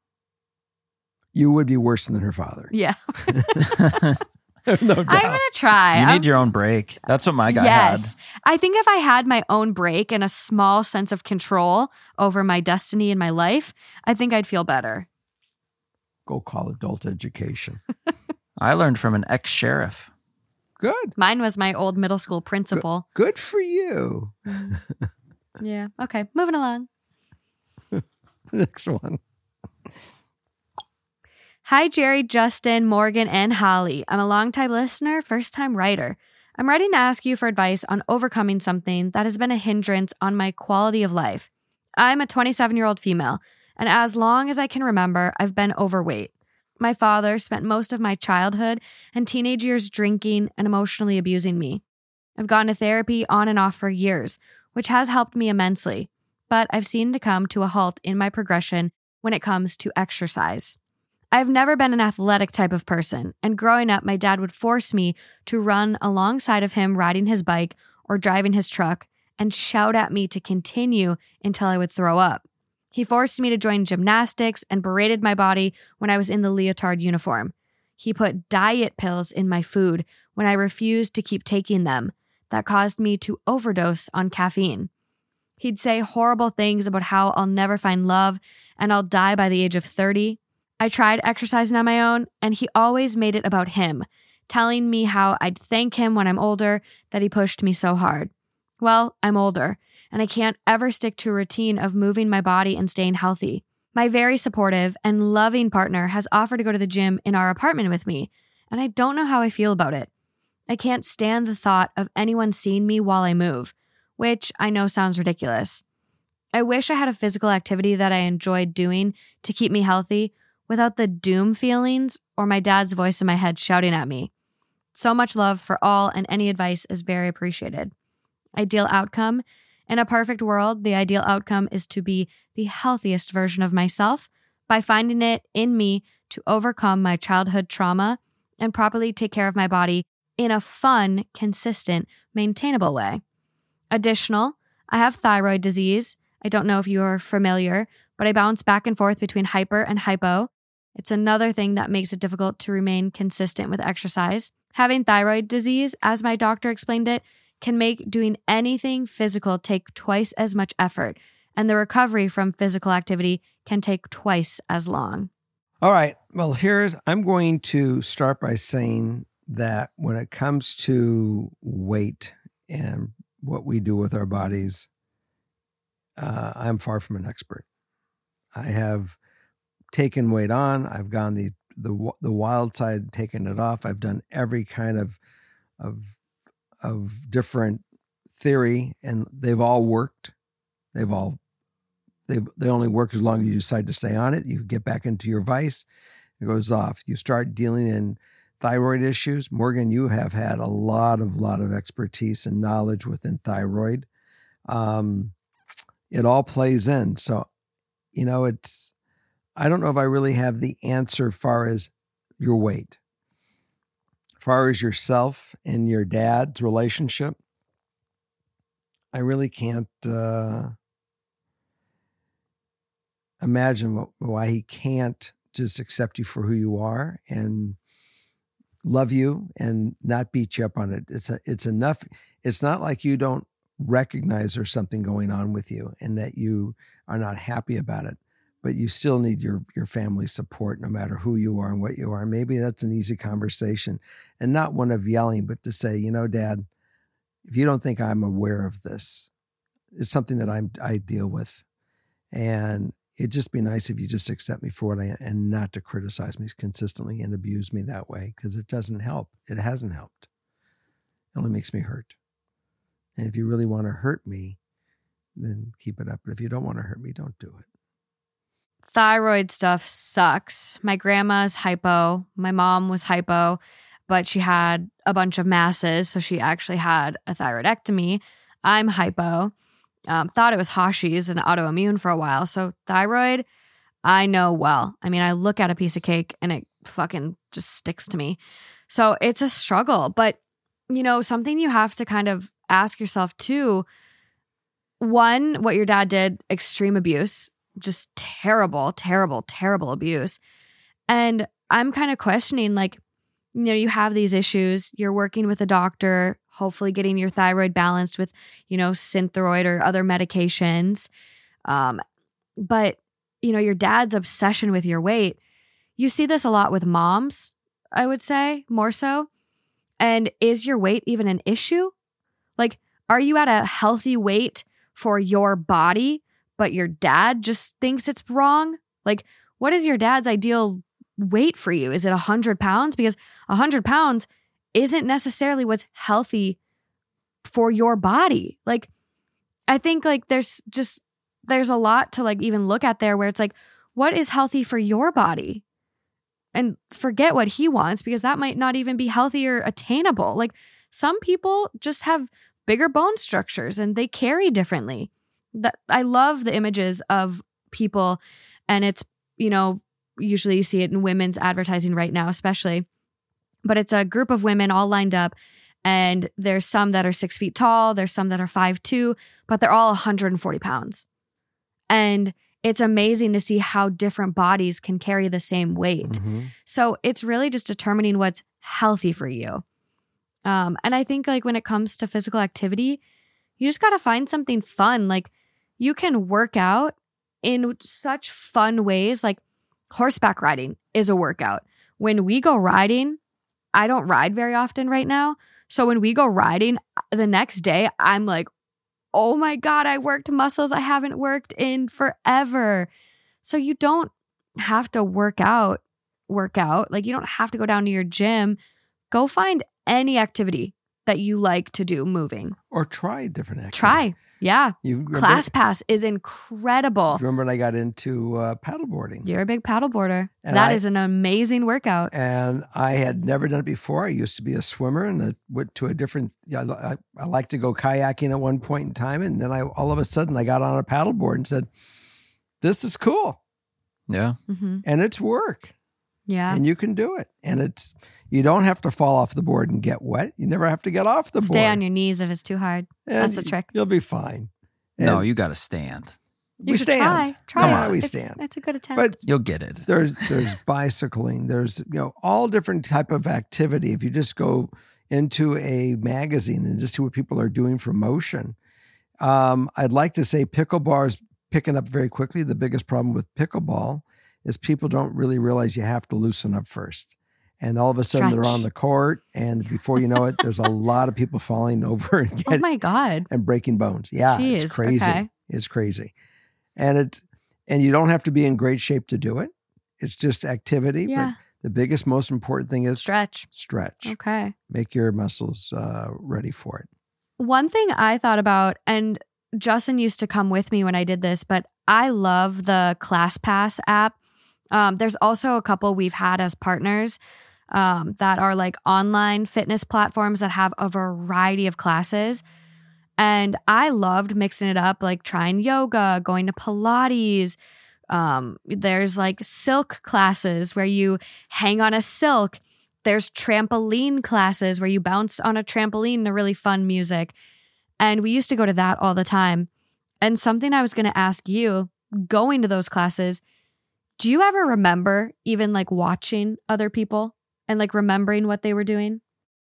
You would be worse than her father. Yeah. No doubt. I'm going to try. You I'm- need your own break. That's what my guy yes. had. I think if I had my own break and a small sense of control over my destiny and my life, I think I'd feel better. Go call adult education. I learned from an ex-sheriff. Good. Mine was my old middle school principal. Good for you. Yeah. Okay. Moving along. Next one. Hi, Jerry, Justin, Morgan, and Holly. I'm a longtime listener, first-time writer. I'm writing to ask you for advice on overcoming something that has been a hindrance on my quality of life. I'm a twenty-seven-year-old female, and as long as I can remember, I've been overweight. My father spent most of my childhood and teenage years drinking and emotionally abusing me. I've gone to therapy on and off for years, which has helped me immensely, but I've seen to come to a halt in my progression when it comes to exercise. I've never been an athletic type of person, and growing up, my dad would force me to run alongside of him riding his bike or driving his truck and shout at me to continue until I would throw up. He forced me to join gymnastics and berated my body when I was in the leotard uniform. He put diet pills in my food when I refused to keep taking them. That caused me to overdose on caffeine. He'd say horrible things about how I'll never find love and I'll die by the age of thirty. I tried exercising on my own, and he always made it about him, telling me how I'd thank him when I'm older that he pushed me so hard. Well, I'm older, and I can't ever stick to a routine of moving my body and staying healthy. My very supportive and loving partner has offered to go to the gym in our apartment with me, and I don't know how I feel about it. I can't stand the thought of anyone seeing me while I move, which I know sounds ridiculous. I wish I had a physical activity that I enjoyed doing to keep me healthy, without the doom feelings or my dad's voice in my head shouting at me. So much love for all, and any advice is very appreciated. Ideal outcome. In a perfect world, the ideal outcome is to be the healthiest version of myself by finding it in me to overcome my childhood trauma and properly take care of my body in a fun, consistent, maintainable way. Additional, I have thyroid disease. I don't know if you are familiar, but I bounce back and forth between hyper and hypo. It's another thing that makes it difficult to remain consistent with exercise. Having thyroid disease, as my doctor explained it, can make doing anything physical take twice as much effort, and the recovery from physical activity can take twice as long. All right. Well, here's, I'm going to start by saying that when it comes to weight and what we do with our bodies, uh, I'm far from an expert. I have taken weight on. I've gone the the the wild side, taken it off. I've done every kind of of of different theory, and they've all worked. They've all they they only work as long as you decide to stay on it. You get back into your vice, it goes off. You start dealing in thyroid issues. Morgan, you have had a lot of lot of expertise and knowledge within thyroid. Um, it all plays in. So, you know, it's. I don't know if I really have the answer as far as your weight. As far as yourself and your dad's relationship, I really can't uh, imagine why he can't just accept you for who you are and love you and not beat you up on it. It's a, it's enough. It's not like you don't recognize there's something going on with you and that you are not happy about it. But you still need your your family support no matter who you are and what you are. Maybe that's an easy conversation and not one of yelling, but to say, you know, Dad, if you don't think I'm aware of this, it's something that I'm, I deal with. And it'd just be nice if you just accept me for what I am and not to criticize me consistently and abuse me that way, because it doesn't help. It hasn't helped. It only makes me hurt. And if you really want to hurt me, then keep it up. But if you don't want to hurt me, don't do it. Thyroid stuff sucks. My grandma's hypo. My mom was hypo, but she had a bunch of masses, so she actually had a thyroidectomy. I'm hypo. Um, thought it was Hashimoto's and autoimmune for a while. So thyroid, I know well. I mean, I look at a piece of cake and it fucking just sticks to me. So it's a struggle. But, you know, something you have to kind of ask yourself too. One, what your dad did, extreme abuse. Just terrible, terrible, terrible abuse. And I'm kind of questioning, like, you know, you have these issues, you're working with a doctor, hopefully getting your thyroid balanced with, you know, Synthroid or other medications. Um, but, you know, your dad's obsession with your weight, you see this a lot with moms, I would say, more so. And is your weight even an issue? Like, are you at a healthy weight for your body? but your dad just thinks it's wrong. Like, what is your dad's ideal weight for you? Is it one hundred pounds? Because one hundred pounds isn't necessarily what's healthy for your body. Like, I think like there's just, there's a lot to like even look at there where it's like, what is healthy for your body? And forget what he wants, because that might not even be healthy or attainable. Like, some people just have bigger bone structures and they carry differently. That I love the images of people, and it's, you know, usually you see it in women's advertising right now, especially, but it's a group of women all lined up, and there's some that are six feet tall. There's some that are five two, but they're all one hundred forty pounds. And it's amazing to see how different bodies can carry the same weight. Mm-hmm. So it's really just determining what's healthy for you. Um, and I think like when it comes to physical activity, you just got to find something fun. Like, you can work out in such fun ways. Like, horseback riding is a workout. When we go riding, I don't ride very often right now. So when we go riding the next day, I'm like, oh my God, I worked muscles I haven't worked in forever. So you don't have to work out, work out. Like, you don't have to go down to your gym. Go find any activity that you like to do moving. Or try different activities. Try. Yeah. You remember, ClassPass is incredible. remember when I got into uh, paddleboarding? You're a big paddleboarder. And That I- is an amazing workout. And I had never done it before. I used to be a swimmer, and I went to a different. Yeah, I, I like to go kayaking at one point in time, and then I all of a sudden I got on a paddleboard and said, "This is cool, Yeah. hmm and it's work, Yeah. and you can do it, and it's you don't have to fall off the board and get wet. You never have to get off the Stay board. on your knees if it's too hard. And That's the trick. You'll be fine. No, And you got to stand. You we should stand. try. Try Come it. on, we It's- stand. It's a good attempt. But You'll get it. there's there's bicycling, there's you know all different type of activity. If you just go into a magazine and just see what people are doing for motion, um, I'd like to say pickleball is picking up very quickly. The biggest problem with pickleball is people don't really realize you have to loosen up first, and all of a sudden they're Stretch. on the court, and before you know it, there's a lot of people falling over and oh getting my God. and breaking bones. Yeah, Jeez, it's crazy. okay. It's crazy. And it's and you don't have to be in great shape to do it. It's just activity. Yeah. But the biggest, most important thing is Stretch. stretch. Okay. Make your muscles uh, ready for it. One thing I thought about, and Justin used to come with me when I did this, but I love the ClassPass app. Um, there's also a couple we've had as partners um, that are like online fitness platforms that have a variety of classes. And I loved mixing it up, like trying yoga, going to Pilates. Um, there's like silk classes where you hang on a silk. There's trampoline classes where you bounce on a trampoline to really fun music. And we used to go to that all the time. And something I was going to ask you, going to those classes, do you ever remember even like watching other people and like remembering what they were doing?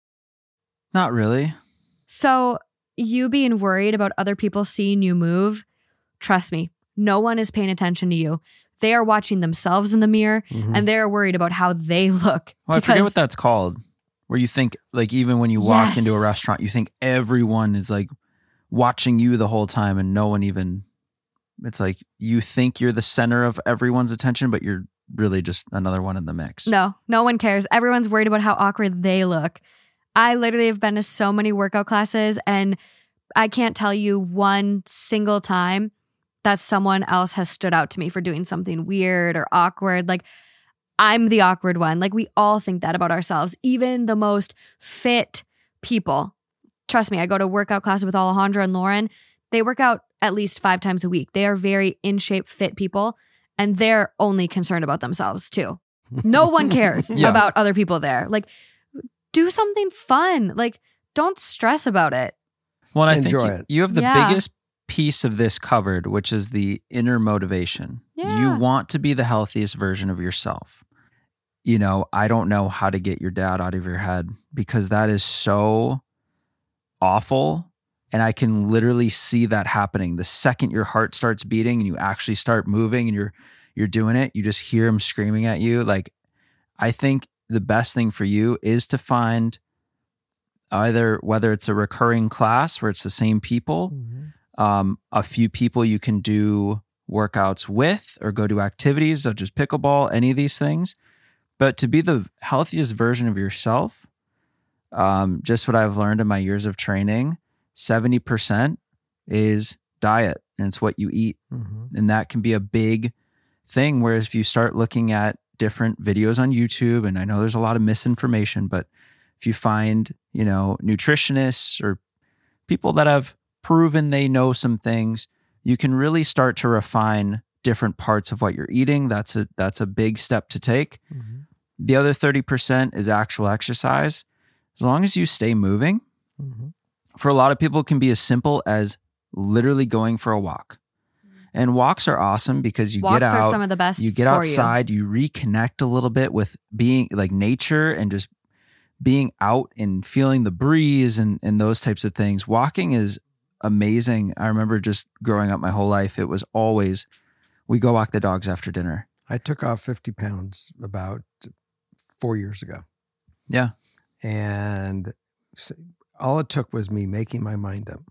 Not really. So you being worried about other people seeing you move, trust me, no one is paying attention to you. They are watching themselves in the mirror Mhm. and they're worried about how they look. Well, I forget because- what that's called. Where you think, like, even when you walk Yes. into a restaurant, you think everyone is like watching you the whole time, and no one even. It's like you think you're the center of everyone's attention, but you're really just another one in the mix. No, no one cares. Everyone's worried about how awkward they look. I literally have been to so many workout classes, and I can't tell you one single time that someone else has stood out to me for doing something weird or awkward. Like, I'm the awkward one. Like, we all think that about ourselves, even the most fit people. Trust me, I go to workout classes with Alejandra and Lauren. They work out at least five times a week. They are very in shape, fit people, and they're only concerned about themselves too. No one cares Yeah. about other people there. Like, do something fun. Like, don't stress about it. Well, and I Enjoy think you, it. you have the Yeah. biggest piece of this covered, which is the inner motivation. Yeah. You want to be the healthiest version of yourself. You know, I don't know how to get your dad out of your head because that is so awful. And I can literally see that happening. The second your heart starts beating and you actually start moving and you're you're doing it, you just hear him screaming at you. Like, I think the best thing for you is to find either whether it's a recurring class where it's the same people, Mhm. um, a few people you can do workouts with or go to activities such as pickleball, any of these things. But to be the healthiest version of yourself, um, just what I've learned in my years of training, seventy percent is diet, and it's what you eat. Mm-hmm. And that can be a big thing. Whereas if you start looking at different videos on YouTube, and I know there's a lot of misinformation, but if you find, you know, nutritionists or people that have proven they know some things, you can really start to refine different parts of what you're eating. That's a that's a big step to take. Mm-hmm. The other thirty percent is actual exercise. As long as you stay moving, Mm-hmm. for a lot of people, it can be as simple as literally going for a walk. And walks are awesome because you Walks get out, are some of the best you get for outside, you. you reconnect a little bit with being like nature and just being out and feeling the breeze and, and those types of things. Walking is amazing. I remember just growing up my whole life, it was always, we go walk the dogs after dinner. I took off fifty pounds about four years ago. Yeah. And all it took was me making my mind up.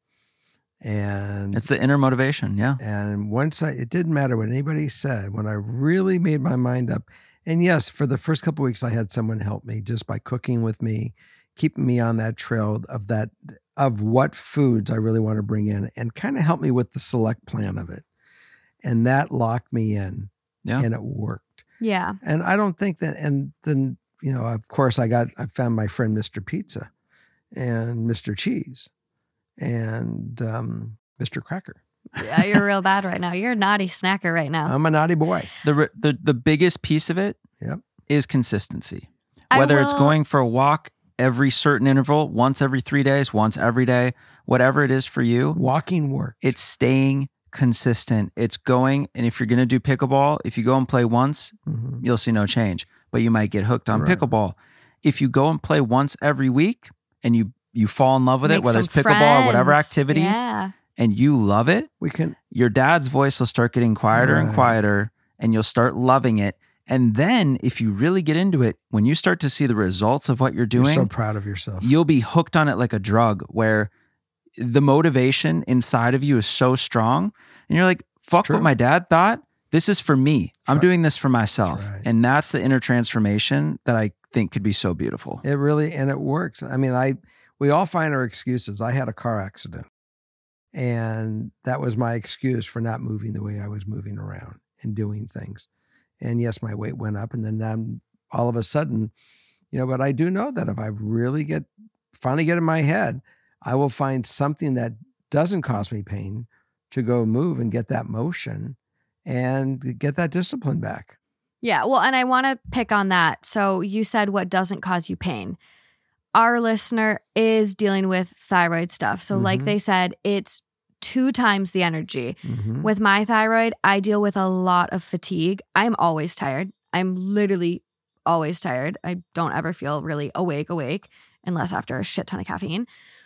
And It's the inner motivation. Yeah. And once I, it didn't matter what anybody said, when I really made my mind up. And yes, for the first couple of weeks, I had someone help me just by cooking with me, keeping me on that trail of that, of what foods I really want to bring in, and kind of help me with the select plan of it. And that locked me in. Yeah. And it worked. Yeah. And I don't think that, and then, you know, of course I got, I found my friend, Mister Pizza and Mister Cheese and um, Mister Cracker. Yeah, you're real bad right now. You're a naughty snacker right now. I'm a naughty boy. The the the biggest piece of it Yep. is consistency. I Whether it's will- going for a walk every certain interval, once every three days, once every day, whatever it is for you, Walking work. it's staying consistent. It's going, and if you're going to do pickleball, if you go and play once, Mhm. you'll see no change, but you might get hooked on Right. pickleball. If you go and play once every week and you you fall in love with Make it, whether it's some pickleball or whatever friends. activity, Yeah. and you love it, We can, your dad's voice will start getting quieter and Right. quieter, and you'll start loving it. And then if you really get into it, when you start to see the results of what you're you're doing, so proud of yourself. you'll be hooked on it like a drug, where the motivation inside of you is so strong. And you're like, fuck true. what my dad thought. This is for me. I'm right. doing this for myself. That's right. And that's the inner transformation that I think could be so beautiful. It really, and it works. I mean, I, we all find our excuses. I had a car accident, and that was my excuse for not moving the way I was moving around and doing things. And yes, my weight went up, and then I'm all of a sudden, you know, but I do know that if I really get, finally get in my head, I will find something that doesn't cause me pain to go move and get that motion and get that discipline back. Yeah. Well, and I want to pick on that. So you said what doesn't cause you pain. Our listener is dealing with thyroid stuff. So, like Mhm. they said, it's two times the energy. Mhm. With my thyroid, I deal with a lot of fatigue. I'm always tired. I'm literally always tired. I don't ever feel really awake, awake, unless after a shit ton of caffeine.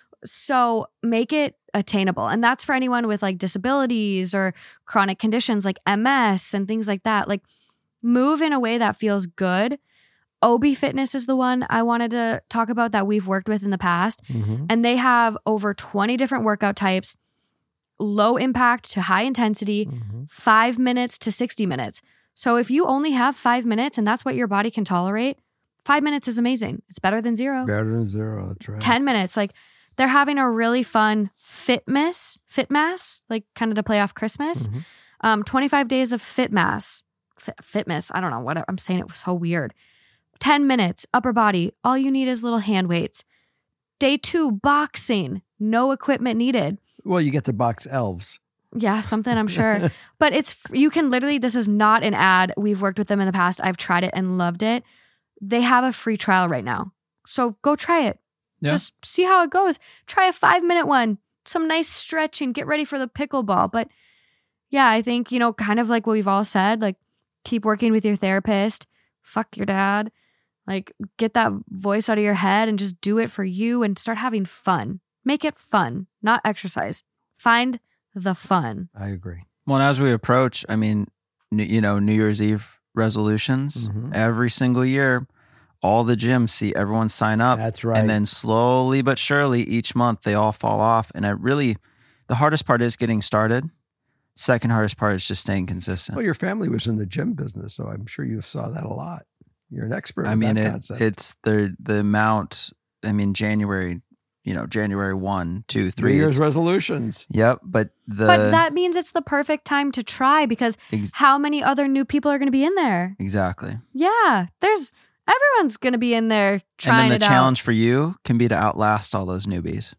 So make it attainable. And that's for anyone with like disabilities or chronic conditions like M S and things like that. Like move in a way that feels good. Obi Fitness is the one I wanted to talk about that we've worked with in the past. Mhm. And they have over twenty different workout types, low impact to high intensity, Mhm. five minutes to sixty minutes. So if you only have five minutes and that's what your body can tolerate, five minutes is amazing. It's better than zero. Better than zero. That's right. ten minutes. Like they're having a really fun Fitmas, Fitmass, like kind of to play off Christmas. Mhm. Um, twenty-five days of Fitmass, Fit, Fitmas. I don't know what I'm saying. It was so weird. ten minutes, upper body. All you need is little hand weights. Day two, boxing. No equipment needed. Well, you get to box elves. Yeah, something I'm sure. But it's, you can literally, this is not an ad. We've worked with them in the past. I've tried it and loved it. They have a free trial right now. So go try it. Yeah. Just see how it goes. Try a five minute one. Some nice stretching. Get ready for the pickleball. But yeah, I think, you know, kind of like what we've all said, like keep working with your therapist. Fuck your dad. Like get that voice out of your head and just do it for you and start having fun. Make it fun, not exercise. Find the fun. I agree. Well, and as we approach, I mean, n- you know, New Year's Eve resolutions, Mhm. every single year, all the gyms see everyone sign up. That's right. And then slowly but surely each month they all fall off. And I really, the hardest part is getting started. Second hardest part is just staying consistent. Well, your family was in the gym business, so I'm sure you saw that a lot. You're an expert. I with mean, that it, concept. it's the the amount. I mean, January, you know, January one, two, three. New Year's resolutions. Yep, but the But that means it's the perfect time to try because Ex- how many other new people are going to be in there? exactly. Yeah, there's everyone's going to be in there trying and then it the out. challenge for you can be to outlast all those newbies.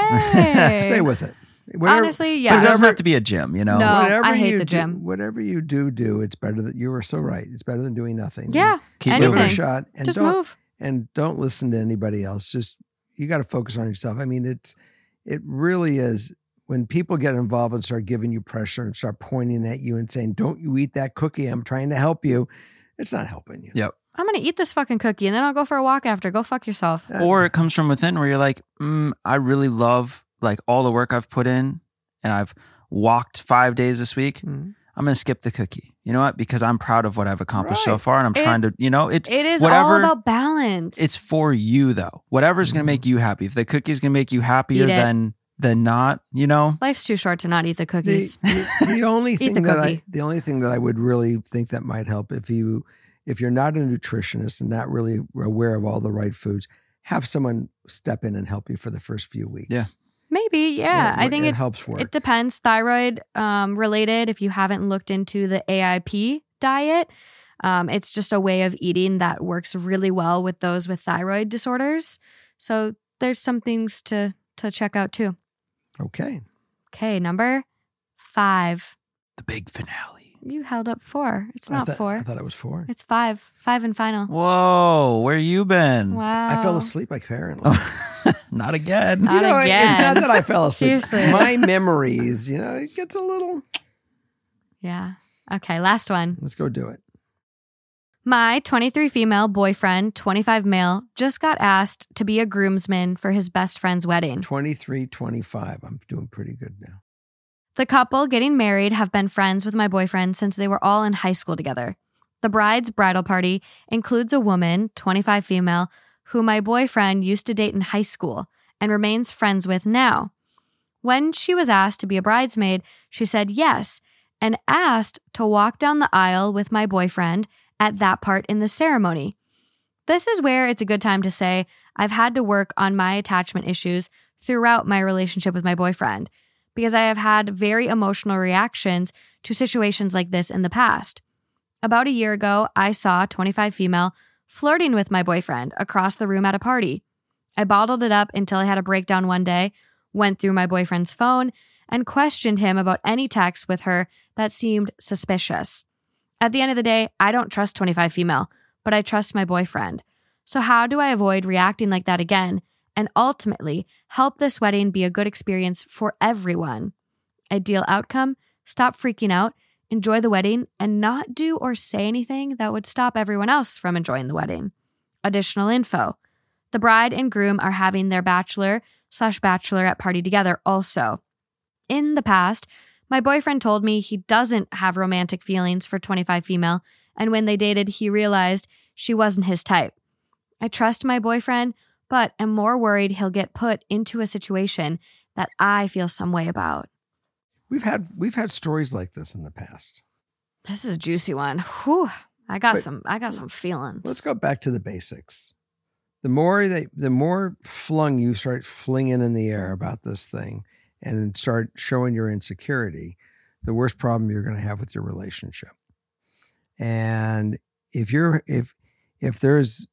Hey. Stay with it. Whatever, Honestly, But it yeah. doesn't have to be a gym, you know. No. whatever I hate you the do- gym. whatever you do, do it's better that you are so right. It's better than doing nothing. Yeah, Keep give it a anything. shot and Just don't move. and don't listen to anybody else. Just you got to focus on yourself. I mean, it's it really is when people get involved and start giving you pressure and start pointing at you and saying, "Don't you eat that cookie? I'm trying to help you." It's not helping you. Yep. I'm going to eat this fucking cookie and then I'll go for a walk after. Go fuck yourself. Uh, Or it comes from within where you're like, mm, I really love like all the work I've put in, and I've walked five days this week. Mhm. I'm going to skip the cookie. You know what? Because I'm proud of what I've accomplished so Right. far, and I'm It- trying to, you know, it. It is whatever, all about balance. It's for you though. Whatever's going to make you happy. If the cookie's going to make you happier Eat it. than than not, you know. Life's too short to not eat the The, cookies. the, the only Eat thing the that I cookie. the only thing that I would really think that might help if you if you're not a nutritionist and not really aware of all the right foods, have someone step in and help you for the first few weeks. Yeah. Maybe, yeah. I think it, it, helps work. it depends. Thyroid um, related, if you haven't looked into the A I P diet, um, it's just a way of eating that works really well with those with thyroid disorders. So there's some things to to check out too. Okay. Okay, number five. The big finale. You held up four. It's I not thought- four. I thought it was four. It's five. Five and final. Whoa, where you been? Wow. I fell asleep apparently. Not again. Not you know, again. it's not that I fell asleep. Seriously. My memories, you know, it gets a little. Yeah. Okay, last one. Let's go do it. My twenty-three female boyfriend, twenty-five male, just got asked to be a groomsman for his best friend's wedding. twenty-three, twenty-five. I'm doing pretty good now. The couple getting married have been friends with my boyfriend since they were all in high school together. The bride's bridal party includes a woman, twenty-five female, who my boyfriend used to date in high school and remains friends with now. When she was asked to be a bridesmaid, she said yes and asked to walk down the aisle with my boyfriend at that part in the ceremony. This is where it's a good time to say I've had to work on my attachment issues throughout my relationship with my boyfriend because I have had very emotional reactions to situations like this in the past. About a year ago, I saw twenty-five female flirting with my boyfriend across the room at a party. I bottled it up until I had a breakdown one day, went through my boyfriend's phone, and questioned him about any texts with her that seemed suspicious. At the end of the day, I don't trust twenty-five female, but I trust my boyfriend. So how do I avoid reacting like that again and ultimately help this wedding be a good experience for everyone? Ideal outcome, stop freaking out, enjoy the wedding, and not do or say anything that would stop everyone else from enjoying the wedding. Additional info. The bride and groom are having their bachelor slash bachelorette party together also. In the past, my boyfriend told me he doesn't have romantic feelings for twenty-five female, and when they dated, he realized she wasn't his type. I trust my boyfriend, but am more worried he'll get put into a situation that I feel some way about. We've had we've had stories like this in the past. This is a juicy one. Whew. I got But- some I got some feelings. Let's go back to the basics. The more that the more flung you start flinging in the air about this thing and start showing your insecurity, the worst problem you're going to have with your relationship. And if you're if if there's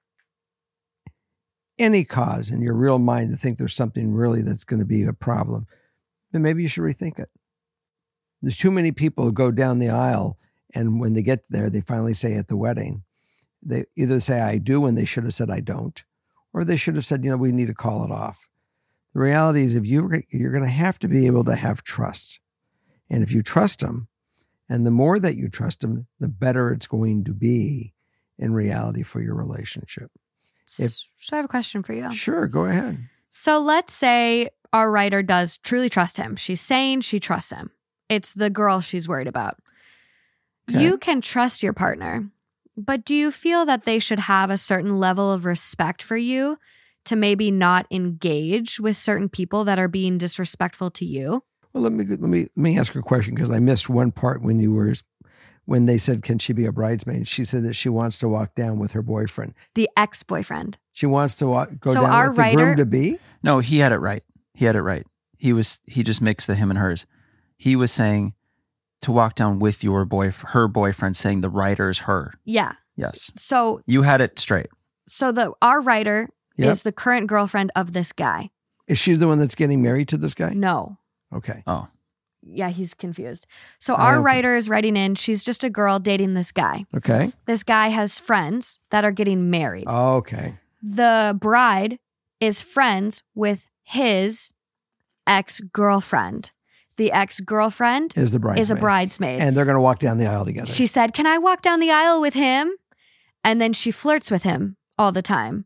any cause in your real mind to think there's something really that's going to be a problem, then maybe you should rethink it. There's too many people who go down the aisle, and when they get there, they finally say at the wedding, they either say I do when they should have said I don't, or they should have said, you know, we need to call it off. The reality is if you, you're going to have to be able to have trust. And if you trust them, and the more that you trust them, the better it's going to be in reality for your relationship. If- So I have a question for you. Sure, go ahead. So let's say our writer does truly trust him. She's saying she trusts him. It's the girl she's worried about. Okay. You can trust your partner, but do you feel that they should have a certain level of respect for you to maybe not engage with certain people that are being disrespectful to you? Well, Well, let me let me let me ask her a question because I missed one part when you were when they said, "Can she be a bridesmaid?" She said that she wants to walk down with her boyfriend, The ex-boyfriend. She wants to walk, go So down our with the writer- groom to be. No, he had it right. He had it right. He was he just mixed the him and hers. He was saying to walk down with your boy, her boyfriend, saying the writer is her. Yeah. Yes, So you had it straight. so the our writer Yep. is the current girlfriend of this guy. Is she the one that's getting married to this guy? No. Okay. Oh, Yeah, he's confused. So I our am- writer is writing in. She's just a girl dating this guy. Okay. This guy has friends that are getting married. Okay. The bride is friends with his ex-girlfriend. The ex-girlfriend Is the bridesmaid. is a bridesmaid. And they're going to walk down the aisle together. She said, "Can I walk down the aisle with him?" And then she flirts with him all the time.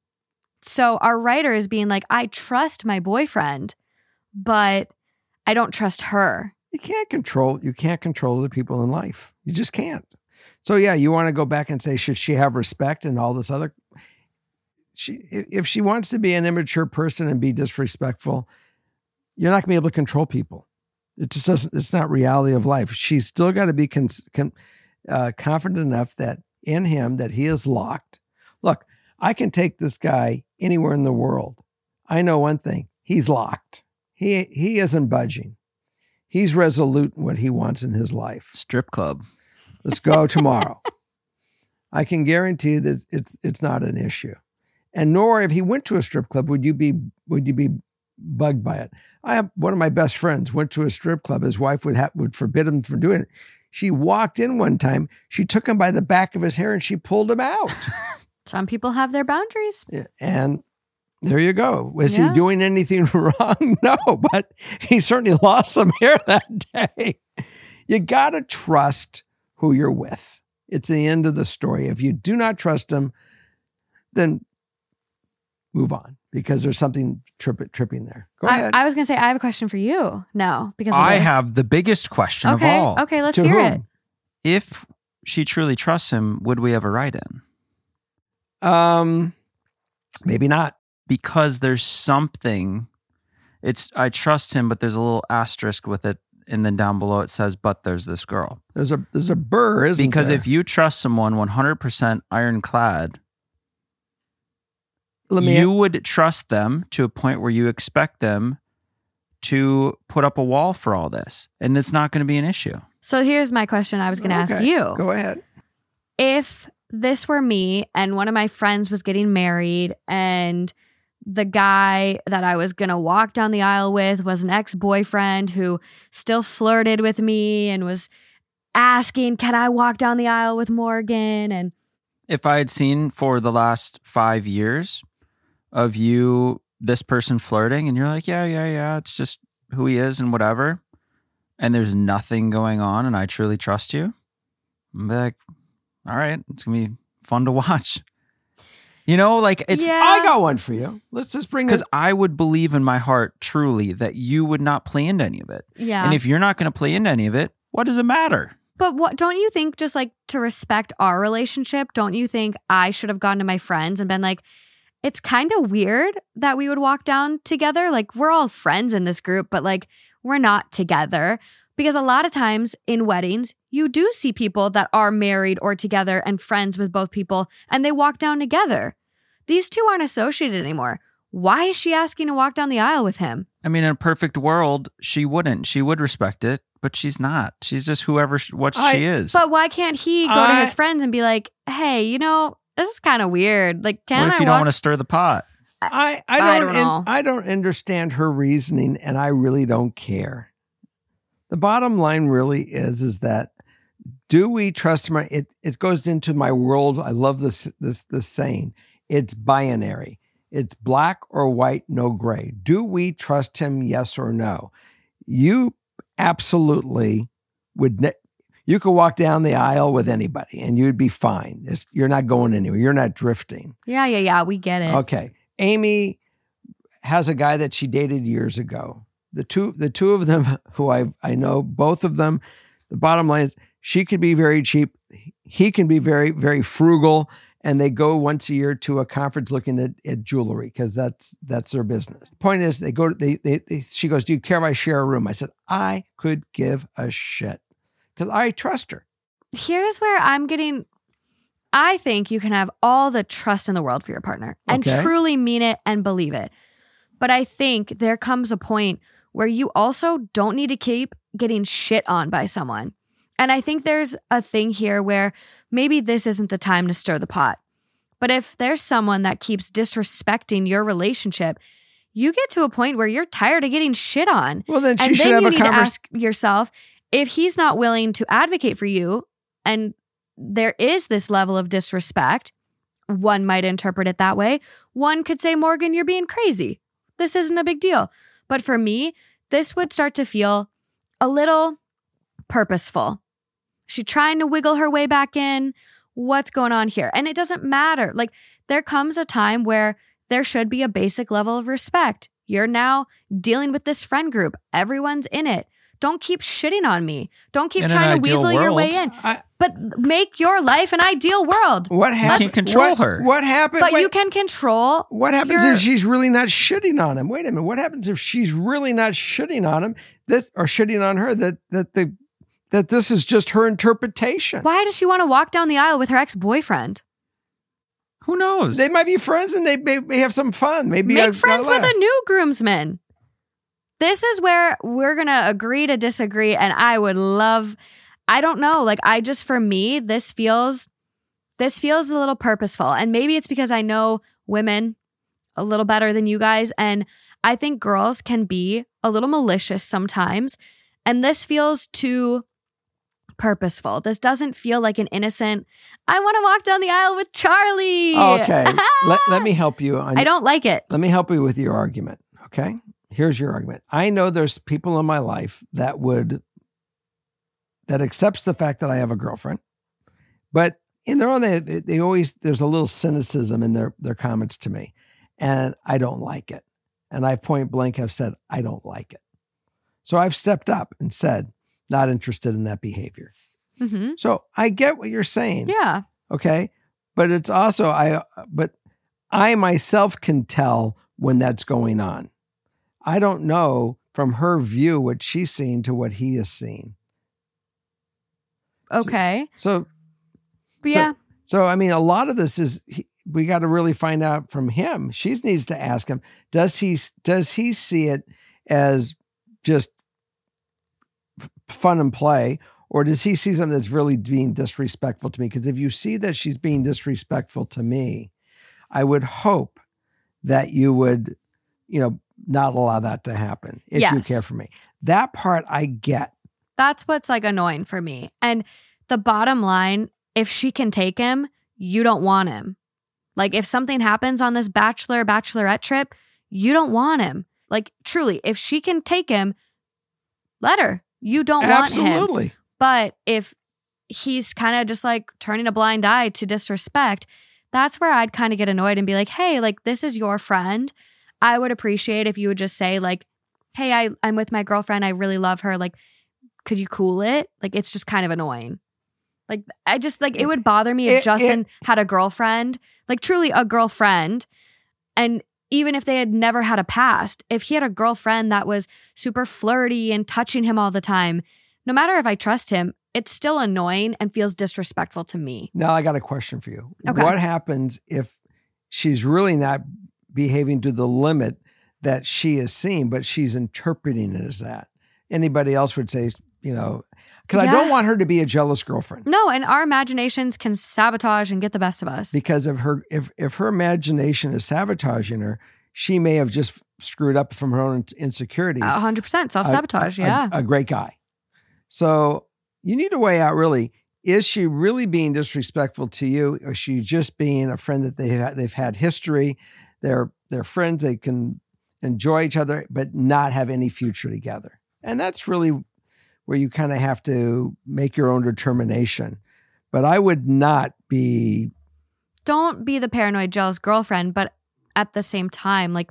So our writer is being like, I trust my boyfriend, but I don't trust her. you can't control you can't control the people in life. You just can't. So yeah, you want to go back and say, should she have respect and all this other? She if she wants to be an immature person and be disrespectful, you're not going to be able to control people. It just doesn't. It's not reality of life. She's still got to be con, con, uh, confident enough that in him that he is locked. Look, I can take this guy anywhere in the world. I know one thing: he's locked. He he isn't budging. He's resolute in what he wants in his life. strip club. Let's go tomorrow. I can guarantee that it's it's not an issue. And nor if he went to a strip club, would you be would you be bugged by it? I have one of my best friends went to a strip club. His wife would have, would forbid him from doing it. She walked in one time. She took him by the back of his hair and she pulled him out. Some people have their boundaries. And there you go. Was Yeah. he doing anything wrong? No, but he certainly lost some hair that day. You got to trust who you're with. It's the end of the story. If you do not trust them, then move on because there's something trip, tripping there. Go I, ahead. I was going to say, I have a question for you now because of I this. have the biggest question Okay. of all. Okay. Let's To hear whom? it. If she truly trusts him, would we have a write-in? Um, maybe not. Because there's something. It's I trust him, but there's a little asterisk with it, and then down below it says, "But there's this girl." There's a there's a burr, isn't Because there? if you trust someone one hundred percent ironclad, Let me you would trust them to a point where you expect them to put up a wall for all this, and it's not going to be an issue. So here's my question I was going to ask Okay, you. Go ahead. If this were me and one of my friends was getting married and the guy that I was going to walk down the aisle with was an ex-boyfriend who still flirted with me and was asking, can I walk down the aisle with Morgan? And If I had seen for the last five years of you, this person flirting, and you're like, yeah, yeah, yeah, it's just who he is and whatever, and there's nothing going on, and I truly trust you, I'm like, all right, it's going to be fun to watch. You know, like it's Yeah. I got one for you. Let's just bring because it. I would believe in my heart truly that you would not play into any of it. yeah. And if you're not going to play into any of it, what does it matter? But what don't you think, just like to respect our relationship, don't you think I should have gone to my friends and been like, it's kind of weird that we would walk down together? Like, we're all friends in this group, but like, we're not together. Because a lot of times in weddings, you do see people that are married or together and friends with both people, and they walk down together. These two aren't associated anymore. Why is she asking to walk down the aisle with him? I mean, in a perfect world, she wouldn't. She would respect it, but she's not. She's just whoever sh- what I- she is. But why can't he go to I- his friends and be like, hey, you know, this is kind of weird. Like, can what if I you don't walk? want to stir the pot? I I I don't, don't un- know. I don't understand her reasoning, and I really don't care. The bottom line really is is that do we trust my? It it goes into my world. I love this this this saying. It's binary. It's black or white, no gray. Do we trust him? Yes or no? You absolutely would. Ne- you could walk down the aisle with anybody, and you'd be fine. It's, you're not going anywhere. You're not drifting. Yeah, yeah, yeah. We get it. Okay. Amy has a guy that she dated years ago. The two, the two of them who I I know, both of them, the bottom line is she could be very cheap. He can be very, very frugal and they go once a year to a conference looking at, at jewelry because that's that's their business. Point is, they go. They, they they she goes, "Do you care if I share a room?" I said, "I could give a shit," because I trust her. Here's where I'm getting. I think you can have all the trust in the world for your partner and Okay. truly mean it and believe it. But I think there comes a point where you also don't need to keep getting shit on by someone. And I think there's a thing here where maybe this isn't the time to stir the pot. But if there's someone that keeps disrespecting your relationship, you get to a point where you're tired of getting shit on. Well, then she and should then have you a need to conversation. ask yourself, if he's not willing to advocate for you and there is this level of disrespect, one might interpret it that way. One could say, Morgan, you're being crazy. This isn't a big deal. But for me, this would start to feel a little purposeful. She trying to wiggle her way back in. What's going on here? And it doesn't matter. Like, there comes a time where there should be a basic level of respect. You're now dealing with this friend group. Everyone's in it. Don't keep shitting on me. Don't keep In trying an to ideal weasel your way world, in. I, But make your life an ideal world. what happened? can't control what, her. What happened? But wait, you can control. What happens your- if she's really not shitting on him? Wait a minute. What happens if she's really not shitting on him? This or shitting on her? That that the that this is just her interpretation. Why does she want to walk down the aisle with her ex-boyfriend? Who knows? They might be friends and they may, may have some fun. Maybe Make a- friends a with laugh. a new groomsman. This is where we're going to agree to disagree. And I would love, I don't know, like I just, for me, this feels, this feels a little purposeful. And maybe it's because I know women a little better than you guys. And I think girls can be a little malicious sometimes. And this feels too purposeful. This doesn't feel like an innocent, I want to walk down the aisle with Charlie. Oh, okay. let, let me help you. On, I don't like it. Let me help you with your argument. Okay. Here's your argument. I know there's people in my life that would, that accepts the fact that I have a girlfriend, but in their own, they, they always, there's a little cynicism in their, their comments to me, and I don't like it. And I point blank have said, I don't like it. So I've stepped up and said, not interested in that behavior. hmm So I get what you're saying. Yeah. Okay. But it's also, I, but I myself can tell when that's going on. I don't know from her view what she's seen to what he is seeing. Okay. So, But so- yeah. so I mean, a lot of this is, he, we got to really find out from him. She needs to ask him, does he, does he see it as just f- fun and play? Or does he see something that's really being disrespectful to me? Because if you see that she's being disrespectful to me, I would hope that you would, you know, not allow that to happen if you Yes. care for me. That part I get. That's what's like annoying for me. And the bottom line, if she can take him, you don't want him. Like if something happens on this bachelor, bachelorette trip, you don't want him. Like truly, if she can take him, let her. You don't want him. Absolutely. But if he's kind of just like turning a blind eye to disrespect, that's where I'd kind of get annoyed and be like, hey, like this is your friend. I would appreciate if you would just say like, hey, I, I'm with my girlfriend. I really love her. Like, could you cool it? Like, it's just kind of annoying. Like, I just like, it would bother me if It- Justin had a girlfriend, like truly a girlfriend. And even if they had never had a past, if he had a girlfriend that was super flirty and touching him all the time, no matter if I trust him, it's still annoying and feels disrespectful to me. Now I got a question for you. Okay. What happens if she's really not behaving to the limit that she is seeing, but she's interpreting it as that? Anybody else would say, you know, because I Yeah. don't want her to be a jealous girlfriend. No, and our imaginations can sabotage and get the best of us. Because of her, if if her imagination is sabotaging her, she may have just screwed up from her own insecurity. A hundred percent self-sabotage, a- yeah. a great guy. So you need to weigh out really, is she really being disrespectful to you? Or is she just being a friend that they ha- they've had history? They're, they're friends. They can enjoy each other, but not have any future together. And that's really where you kind of have to make your own determination. But I would not be, Don't be the paranoid, jealous girlfriend, but at the same time, like,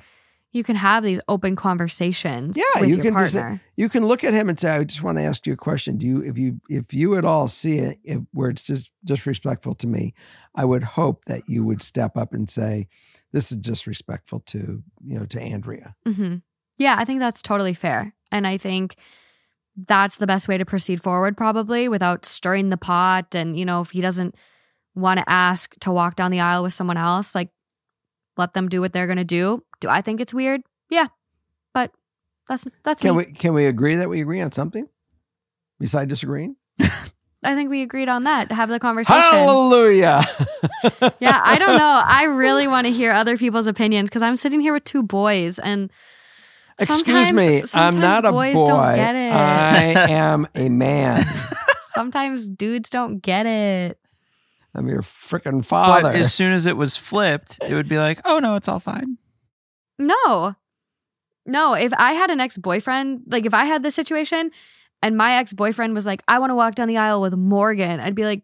you can have these open conversations Yeah, with you your can just partner. you can look at him and say, "I just want to ask you a question. Do you, if you, if you at all see it if, where it's just disrespectful to me, I would hope that you would step up and say, this is disrespectful to you know to Andrea." hmm Yeah, I think that's totally fair. And I think that's the best way to proceed forward, probably, without stirring the pot. And, you know, if he doesn't want to ask to walk down the aisle with someone else, like, let them do what they're going to do. Do I think it's weird? Yeah. But that's that's Can me. we can we agree that we agree on something besides disagreeing? I think we agreed on that. Have the conversation. Hallelujah. Yeah, I don't know. I really want to hear other people's opinions because I'm sitting here with two boys and Excuse sometimes- me, I'm sometimes not a boys boy. don't get it. I am a man. sometimes dudes don't get it. I'm your freaking father. But as soon as it was flipped, it would be like, oh no, it's all fine. No. No, if I had an ex-boyfriend, like if I had this situation and my ex-boyfriend was like, I want to walk down the aisle with Morgan, I'd be like,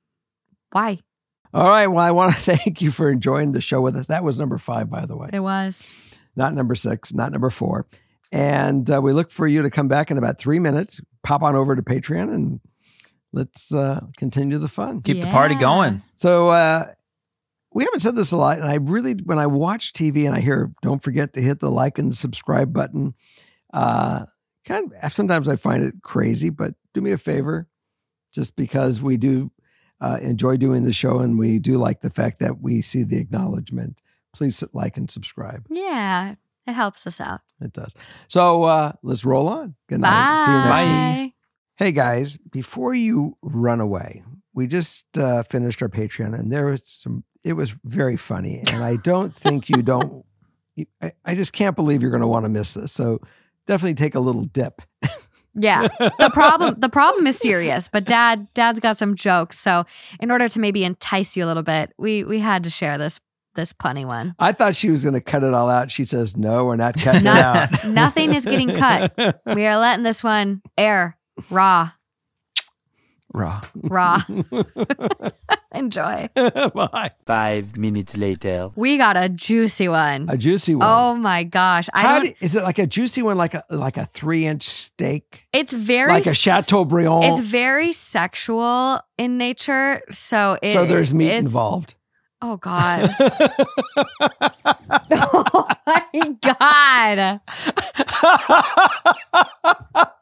why? All right. Well, I want to thank you for enjoying the show with us. That was number five, by the way. It was. Not number six, not number four. And uh, we look for you to come back in about three minutes. Pop on over to Patreon and let's uh, continue the fun. Keep the party Yeah. going. So uh, we haven't said this a lot. And I really, when I watch T V and I hear, don't forget to hit the like and subscribe button, uh, kind of sometimes I find it crazy, but do me a favor, just because we do uh, enjoy doing the show and we do like the fact that we see the acknowledgement. Please like and subscribe. Yeah, it helps us out. It does. So uh, let's roll on. Good night. Bye. See you next week. Bye. Hey guys, before you run away, we just uh, finished our Patreon and there was some, it was very funny. And I don't think you don't, I, I just can't believe you're going to want to miss this. So definitely take a little dip. Yeah. The problem the problem is serious, but dad dad's got some jokes. So in order to maybe entice you a little bit, we we had to share this this punny one. I thought she was going to cut it all out. She says, no, we're not cutting No. it out. Nothing is getting cut. We are letting this one air raw. Raw. Raw. Enjoy. Bye. Five minutes later. We got a juicy one. A juicy one. Oh my gosh. I How don't do, is it like a juicy one, like a like a three inch steak, it's very like a s- Chateaubriand? It's very sexual in nature. So it, so there's meat it's- involved. Oh God. Oh my God.